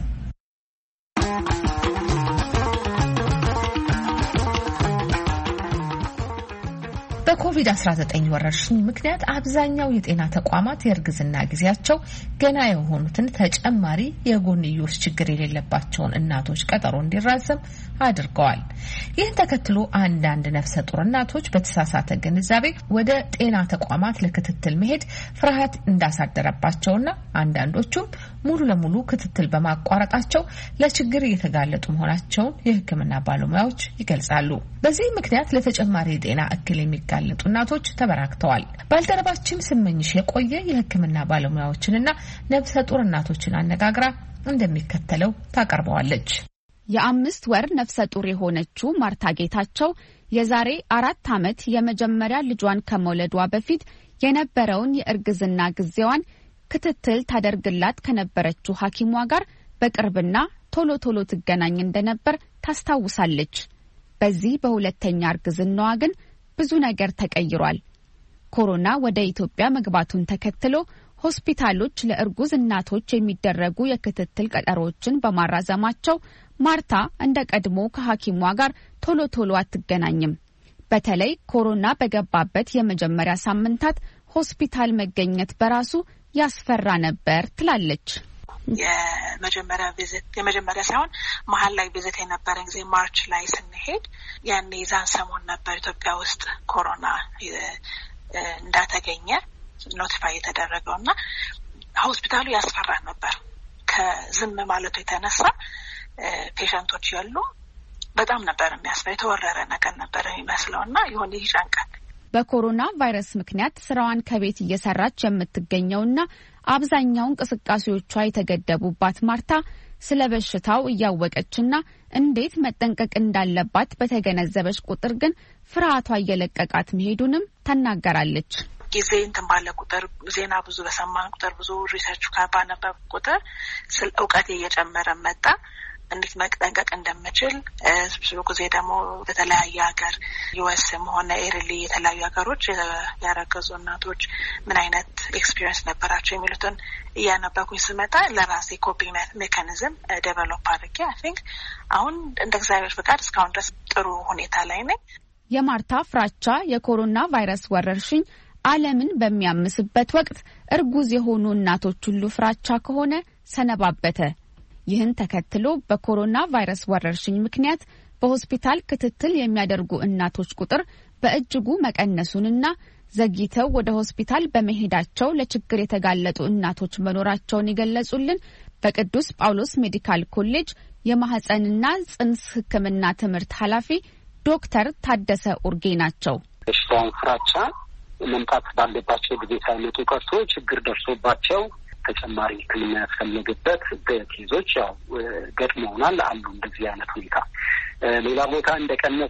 በኮቪድ አስራ ዘጠኝ ወረርሽኝ ምክንያት አብዛኛው የጤና ተቋማት የእርግዝና ጊዜያቸው ገና የሆኑትን ተጨማሪ የጎንዮሽ ችግር የሌለባቸውን እናቶች ቀጠሮ እንዲራዘም አድርገዋል። ይህን ተከትሎ አንዳንድ ነፍሰ ጡር እናቶች በተሳሳተ ግንዛቤ ወደ ጤና ተቋማት ለክትትል መሄድ ፍርሃት እንዳሳደረባቸውና አንዳንዶቹም ሙሉ ለሙሉ ክትትል በማቋረጣቸው ለችግር እየተጋለጡ መሆናቸውን የሕክምና ባለሙያዎች ይገልጻሉ። በዚህ ምክንያት ለተጨማሪ የጤና እክል የሚጋለጡ እናቶች ተበራክተዋል። ባልደረባችን ስመኝሽ የቆየ የሕክምና ባለሙያዎችንና ነፍሰ ጡር እናቶችን አነጋግራ እንደሚከተለው ታቀርበዋለች። የአምስት ወር ነፍሰ ጡር የሆነችው ማርታ ጌታቸው የዛሬ አራት ዓመት የመጀመሪያ ልጇን ከመውለዷ በፊት የነበረውን የእርግዝና ጊዜዋን ክትትል ታደርግላት ከነበረችው ሐኪሟ ጋር በቅርብና ቶሎ ቶሎ ትገናኝ እንደነበር ታስታውሳለች። በዚህ በሁለተኛ እርግዝናዋ ግን ብዙ ነገር ተቀይሯል። ኮሮና ወደ ኢትዮጵያ መግባቱን ተከትሎ ሆስፒታሎች ለእርጉዝ እናቶች የሚደረጉ የክትትል ቀጠሮዎችን በማራዘማቸው ማርታ እንደ ቀድሞ ከሐኪሟ ጋር ቶሎ ቶሎ አትገናኝም። በተለይ ኮሮና በገባበት የመጀመሪያ ሳምንታት ሆስፒታል መገኘት በራሱ ያስፈራ ነበር ትላለች። የመጀመሪያ ቪዚት የመጀመሪያ ሳይሆን መሀል ላይ ቪዚት የነበረ ጊዜ ማርች ላይ ስንሄድ ያኔ ዛን ሰሞን ነበር ኢትዮጵያ ውስጥ ኮሮና እንዳተገኘ ኖቲፋይ የተደረገው እና ሆስፒታሉ ያስፈራ ነበር። ከዝም ማለቱ የተነሳ ፔሸንቶች ያሉ በጣም ነበር የሚያስፈራ የተወረረ ነገር ነበር የሚመስለው እና ይሁን ይጨንቃል። በኮሮና ቫይረስ ምክንያት ስራዋን ከቤት እየሰራች የምትገኘውና አብዛኛው እንቅስቃሴዎቿ የተገደቡባት ማርታ ስለ በሽታው እያወቀችና እንዴት መጠንቀቅ እንዳለባት በተገነዘበች ቁጥር ግን ፍርሃቷ እየለቀቃት መሄዱንም ተናገራለች። ጊዜ እንትን ባለ ቁጥር ዜና ብዙ በሰማን ቁጥር ብዙ ሪሰርች ባነበብ ቁጥር ስለ እውቀት እየጨመረ መጣ። እንዴት መጠንቀቅ እንደምችል ብዙ ጊዜ ደግሞ በተለያየ ሀገር ዩኤስም ሆነ ኤርሊ የተለያዩ ሀገሮች ያረገዙ እናቶች ምን አይነት ኤክስፒሪየንስ ነበራቸው የሚሉትን እያነበኩኝ ስመጣ ለራሴ ኮፒንግ ሜካኒዝም ዴቨሎፕ አድርጌ አይ ቲንክ አሁን እንደ እግዚአብሔር ፍቃድ እስካሁን ድረስ ጥሩ ሁኔታ ላይ ነኝ። የማርታ ፍራቻ የኮሮና ቫይረስ ወረርሽኝ ዓለምን በሚያምስበት ወቅት እርጉዝ የሆኑ እናቶች ሁሉ ፍራቻ ከሆነ ሰነባበተ። ይህን ተከትሎ በኮሮና ቫይረስ ወረርሽኝ ምክንያት በሆስፒታል ክትትል የሚያደርጉ እናቶች ቁጥር በእጅጉ መቀነሱንና ዘግይተው ወደ ሆስፒታል በመሄዳቸው ለችግር የተጋለጡ እናቶች መኖራቸውን የገለጹልን በቅዱስ ጳውሎስ ሜዲካል ኮሌጅ የማህፀንና ጽንስ ሕክምና ትምህርት ኃላፊ ዶክተር ታደሰ ኡርጌ ናቸው። በሽታውን ፍራቻ መምጣት ባለባቸው ጊዜ ሳይመጡ ቀርቶ ችግር ደርሶባቸው ተጨማሪ ሕክምና ያስፈልግበት ኬዞች ያው ገጥመውናል አሉ። እንደዚህ አይነት ሁኔታ ሌላ ቦታ እንደቀነሰ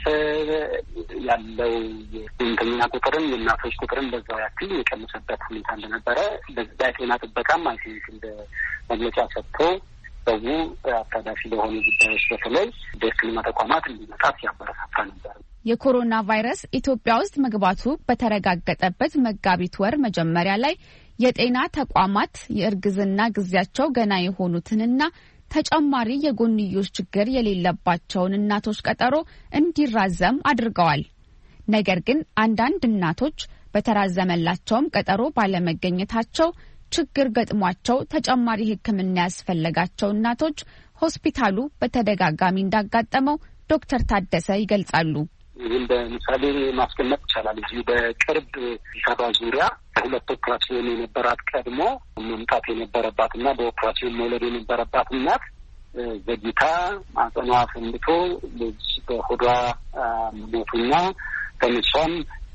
ያለው የእንተኛ ቁጥርም የእናቶች ቁጥርም በዛው ያክል የቀነሰበት ሁኔታ እንደነበረ በዛ ጤና ጥበቃም አይ ቲንክ እንደ መግለጫ ሰጥቶ ሰው አጣዳፊ ለሆኑ ጉዳዮች በተለይ በሕክምና ተቋማት እንዲመጣ ሲያበረታታ ነበር። የኮሮና ቫይረስ ኢትዮጵያ ውስጥ መግባቱ በተረጋገጠበት መጋቢት ወር መጀመሪያ ላይ የጤና ተቋማት የእርግዝና ጊዜያቸው ገና የሆኑትንና ተጨማሪ የጎንዮሽ ችግር የሌለባቸውን እናቶች ቀጠሮ እንዲራዘም አድርገዋል። ነገር ግን አንዳንድ እናቶች በተራዘመላቸውም ቀጠሮ ባለመገኘታቸው ችግር ገጥሟቸው ተጨማሪ ሕክምና ያስፈለጋቸው እናቶች ሆስፒታሉ በተደጋጋሚ እንዳጋጠመው ዶክተር ታደሰ ይገልጻሉ። ይህን በምሳሌ ማስቀመጥ ይቻላል። እዚህ በቅርብ ሰባ ዙሪያ ሁለት ኦፕራሲዮን የነበራት ቀድሞ መምጣት የነበረባት እና በኦፕራሲዮን መውለድ የነበረባት እናት ዘግይታ ማህጸኗ ፈንድቶ ልጅ በሆዷ ሞቱና ተነሷም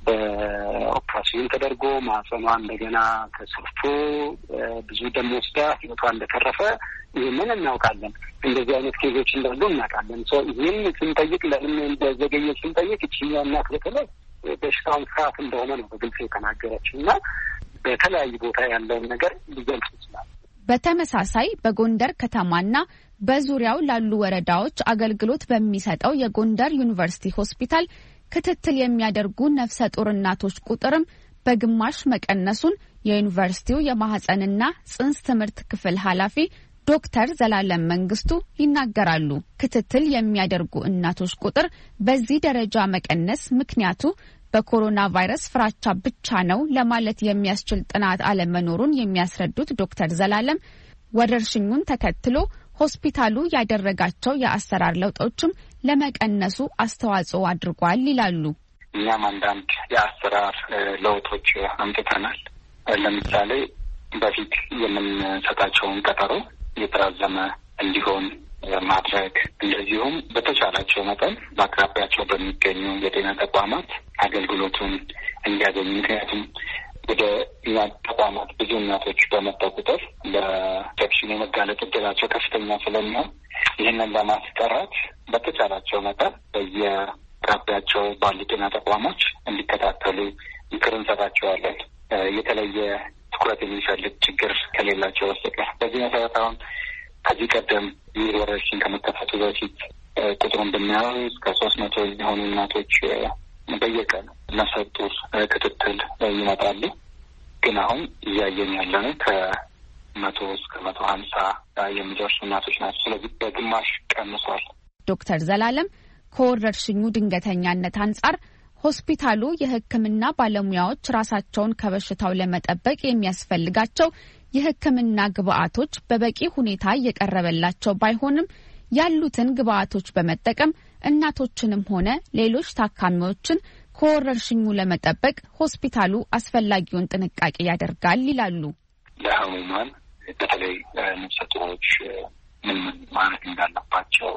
በኦፕራሲዮን ተደርጎ ማህጸኗ እንደገና ተሰርቶ ብዙ ደም ወስዳ ህይወቷ እንደተረፈ ይህንን እናውቃለን። እንደዚህ አይነት ኬዞች እንዳሉ እናውቃለን። ሰው ይህን ስንጠይቅ ለምን እንደዘገየ ስንጠይቅ እችኛ እናት በተለይ በሽታውን ፍርሃት እንደሆነ ነው በግልጽ የተናገረችው እና በተለያዩ ቦታ ያለውን ነገር ሊገልጽ ይችላል። በተመሳሳይ በጎንደር ከተማና በዙሪያው ላሉ ወረዳዎች አገልግሎት በሚሰጠው የጎንደር ዩኒቨርሲቲ ሆስፒታል ክትትል የሚያደርጉ ነፍሰ ጡር እናቶች ቁጥርም በግማሽ መቀነሱን የዩኒቨርሲቲው የማህፀንና ጽንስ ትምህርት ክፍል ኃላፊ ዶክተር ዘላለም መንግስቱ ይናገራሉ። ክትትል የሚያደርጉ እናቶች ቁጥር በዚህ ደረጃ መቀነስ ምክንያቱ በኮሮና ቫይረስ ፍራቻ ብቻ ነው ለማለት የሚያስችል ጥናት አለመኖሩን የሚያስረዱት ዶክተር ዘላለም ወረርሽኙን ተከትሎ ሆስፒታሉ ያደረጋቸው የአሰራር ለውጦችም ለመቀነሱ አስተዋጽኦ አድርጓል ይላሉ። እኛም አንዳንድ የአሰራር ለውጦች አምጥተናል። ለምሳሌ በፊት የምንሰጣቸውን ቀጠሮ የተራዘመ እንዲሆን ማድረግ እንደዚሁም በተቻላቸው መጠን በአቅራቢያቸው በሚገኙ የጤና ተቋማት አገልግሎቱን እንዲያገኙ። ምክንያቱም ወደ እኛ ተቋማት ብዙ እናቶች በመጣ ቁጥር ለኢንፌክሽን የመጋለጥ እድላቸው ከፍተኛ ስለሚሆን ይህንን ለማስቀረት በተቻላቸው መጠን በየአቅራቢያቸው ባሉ ጤና ተቋሞች እንዲከታተሉ ምክር እንሰጣቸዋለን። የተለየ ትኩረት የሚፈልግ ችግር ከሌላቸው በስተቀር በዚህ መሰረት አሁን ከዚህ ቀደም ይህ ወረርሽኝ ከመከፈቱ በፊት ቁጥሩን ብናየው እስከ ሶስት መቶ የሚሆኑ እናቶች በየቀን ነፍሰ ጡር ክትትል ይመጣሉ። ግን አሁን እያየን ያለነው ከመቶ እስከ መቶ ሀምሳ የሚደርሱ እናቶች ናቸው። ስለዚህ በግማሽ ቀንሷል። ዶክተር ዘላለም ከወረርሽኙ ድንገተኛነት አንጻር ሆስፒታሉ የሕክምና ባለሙያዎች ራሳቸውን ከበሽታው ለመጠበቅ የሚያስፈልጋቸው የሕክምና ግብአቶች በበቂ ሁኔታ እየቀረበላቸው ባይሆንም ያሉትን ግብአቶች በመጠቀም እናቶችንም ሆነ ሌሎች ታካሚዎችን ከወረርሽኙ ለመጠበቅ ሆስፒታሉ አስፈላጊውን ጥንቃቄ ያደርጋል ይላሉ። ለህሙማን በተለይ ነፍሰ ጡሮች ምን ማድረግ እንዳለባቸው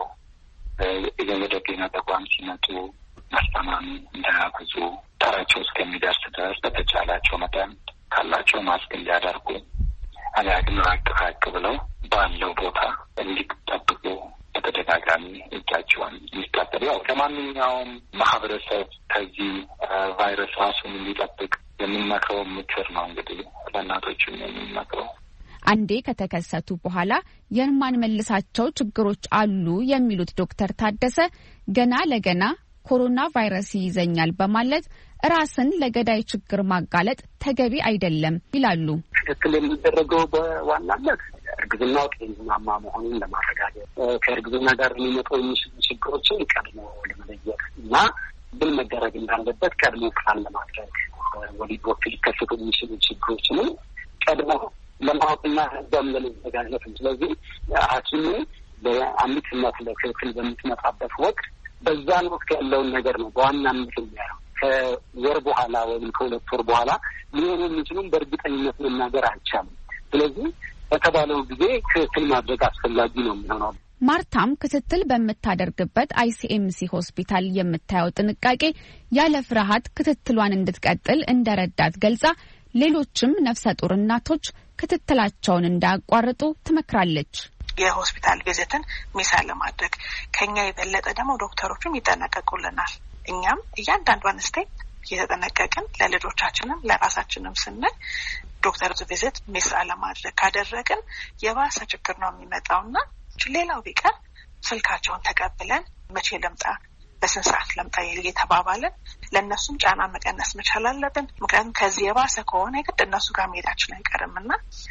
ወደ ጤና ተቋም ሲመጡ ማስተማም እንዳያበዙ ተራቸው እስከሚደርስ ድረስ በተቻላቸው መጠን ካላቸው ማስክ እንዲያደርጉ አሊያ ግን ራቅ ራቅ ብለው ባለው ቦታ እንዲጠብቁ በተደጋጋሚ እጃቸውን እንዲታጠቡ ያው ለማንኛውም ማህበረሰብ ከዚህ ቫይረስ ራሱን እንዲጠብቅ የምንመክረው ምክር ነው። እንግዲህ ለእናቶችም የምንመክረው አንዴ ከተከሰቱ በኋላ የማንመልሳቸው ችግሮች አሉ የሚሉት ዶክተር ታደሰ ገና ለገና ኮሮና ቫይረስ ይይዘኛል በማለት ራስን ለገዳይ ችግር ማጋለጥ ተገቢ አይደለም ይላሉ። ክትትል የሚደረገው በዋናነት እርግዝናው ጤናማ መሆኑን ለማረጋገጥ ከእርግዝና ጋር ሊመጡ የሚችሉ ችግሮችን ቀድሞ ለመለየት እና ምን መደረግ እንዳለበት ቀድሞ ፕላን ለማድረግ ወዲህ በኩል ሊከሰቱ የሚችሉ ችግሮችንም ቀድሞ ለማወቅና ህዝብም ለመዘጋጀት። ስለዚህ ሐኪሙ በአንዲት እናት ለክትትል በምትመጣበት ወቅት በዛን ወቅት ያለውን ነገር ነው በዋናነት የሚያየው። ከወር በኋላ ወይም ከሁለት ወር በኋላ ሊሆኑ የሚችሉም በእርግጠኝነት መናገር አይቻልም። ስለዚህ በተባለው ጊዜ ክትትል ማድረግ አስፈላጊ ነው የሚሆነው። ማርታም ክትትል በምታደርግበት አይሲኤምሲ ሆስፒታል የምታየው ጥንቃቄ ያለ ፍርሃት ክትትሏን እንድትቀጥል እንደረዳት ገልጻ ሌሎችም ነፍሰ ጡር እናቶች ክትትላቸውን እንዳያቋርጡ ትመክራለች። የሆስፒታል ቪዚትን ሚስ ለማድረግ ከኛ የበለጠ ደግሞ ዶክተሮቹም ይጠነቀቁልናል። እኛም እያንዳንዷን ስቴፕ እየተጠነቀቅን ለልጆቻችንም ለራሳችንም ስንል ዶክተር ቪዚት ሚስ ለማድረግ ካደረግን የባሰ ችግር ነው የሚመጣውና ሌላው ቢቀር ስልካቸውን ተቀብለን መቼ ልምጣ በስንት ሰዓት ልምጣ እየተባባልን ለእነሱም ጫና መቀነስ መቻል አለብን። ምክንያቱም ከዚህ የባሰ ከሆነ የግድ እነሱ ጋር መሄዳችን አይቀርምና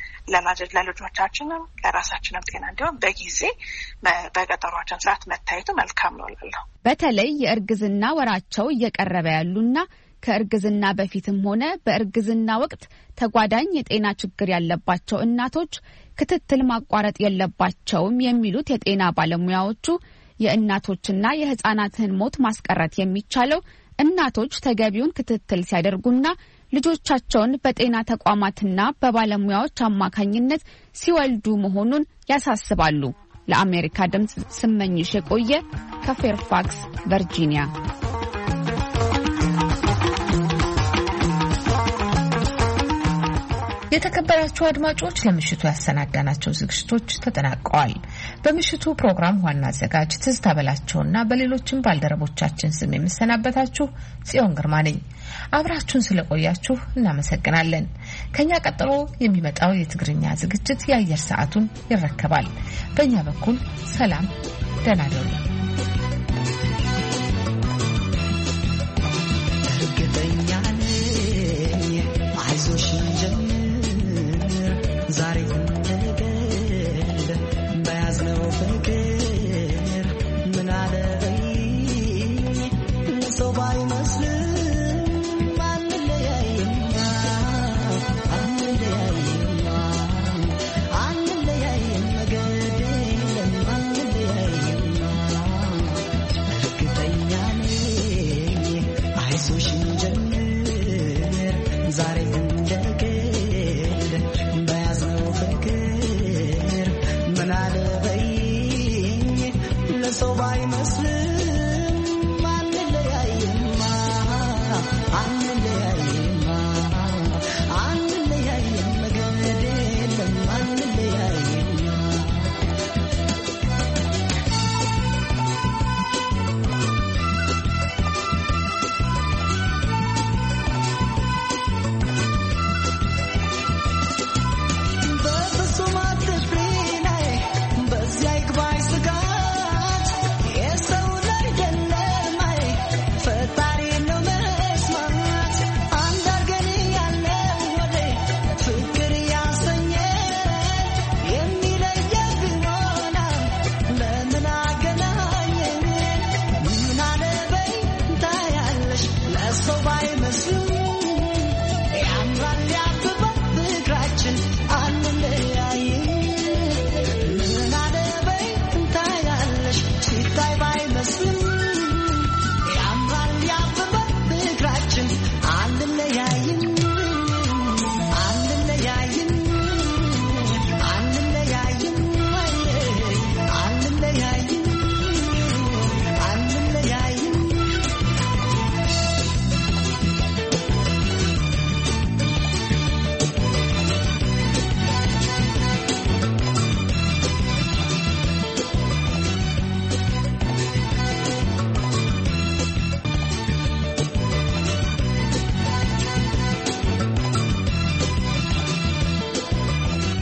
ለልጆቻችንም ለራሳችንም ጤና እንዲሆን በጊዜ በቀጠሯችን ሰዓት መታየቱ መልካም ነው እላለሁ። በተለይ የእርግዝና ወራቸው እየቀረበ ያሉና ከእርግዝና በፊትም ሆነ በእርግዝና ወቅት ተጓዳኝ የጤና ችግር ያለባቸው እናቶች ክትትል ማቋረጥ የለባቸውም የሚሉት የጤና ባለሙያዎቹ የእናቶችና የህፃናትን ሞት ማስቀረት የሚቻለው እናቶች ተገቢውን ክትትል ሲያደርጉና ልጆቻቸውን በጤና ተቋማትና በባለሙያዎች አማካኝነት ሲወልዱ መሆኑን ያሳስባሉ። ለአሜሪካ ድምጽ ስመኝሽ የቆየ ከፌርፋክስ ቨርጂኒያ። የተከበራችሁ አድማጮች ለምሽቱ ያሰናዳናቸው ዝግጅቶች ተጠናቀዋል። በምሽቱ ፕሮግራም ዋና አዘጋጅ ትዝታ በላቸውና በሌሎችም ባልደረቦቻችን ስም የምሰናበታችሁ ጽዮን ግርማ ነኝ። አብራችሁን ስለቆያችሁ እናመሰግናለን። ከኛ ቀጥሎ የሚመጣው የትግርኛ ዝግጅት የአየር ሰዓቱን ይረከባል። በእኛ በኩል ሰላም፣ ደህና ደሩ። አይዞሽ ጀምር ዛሬ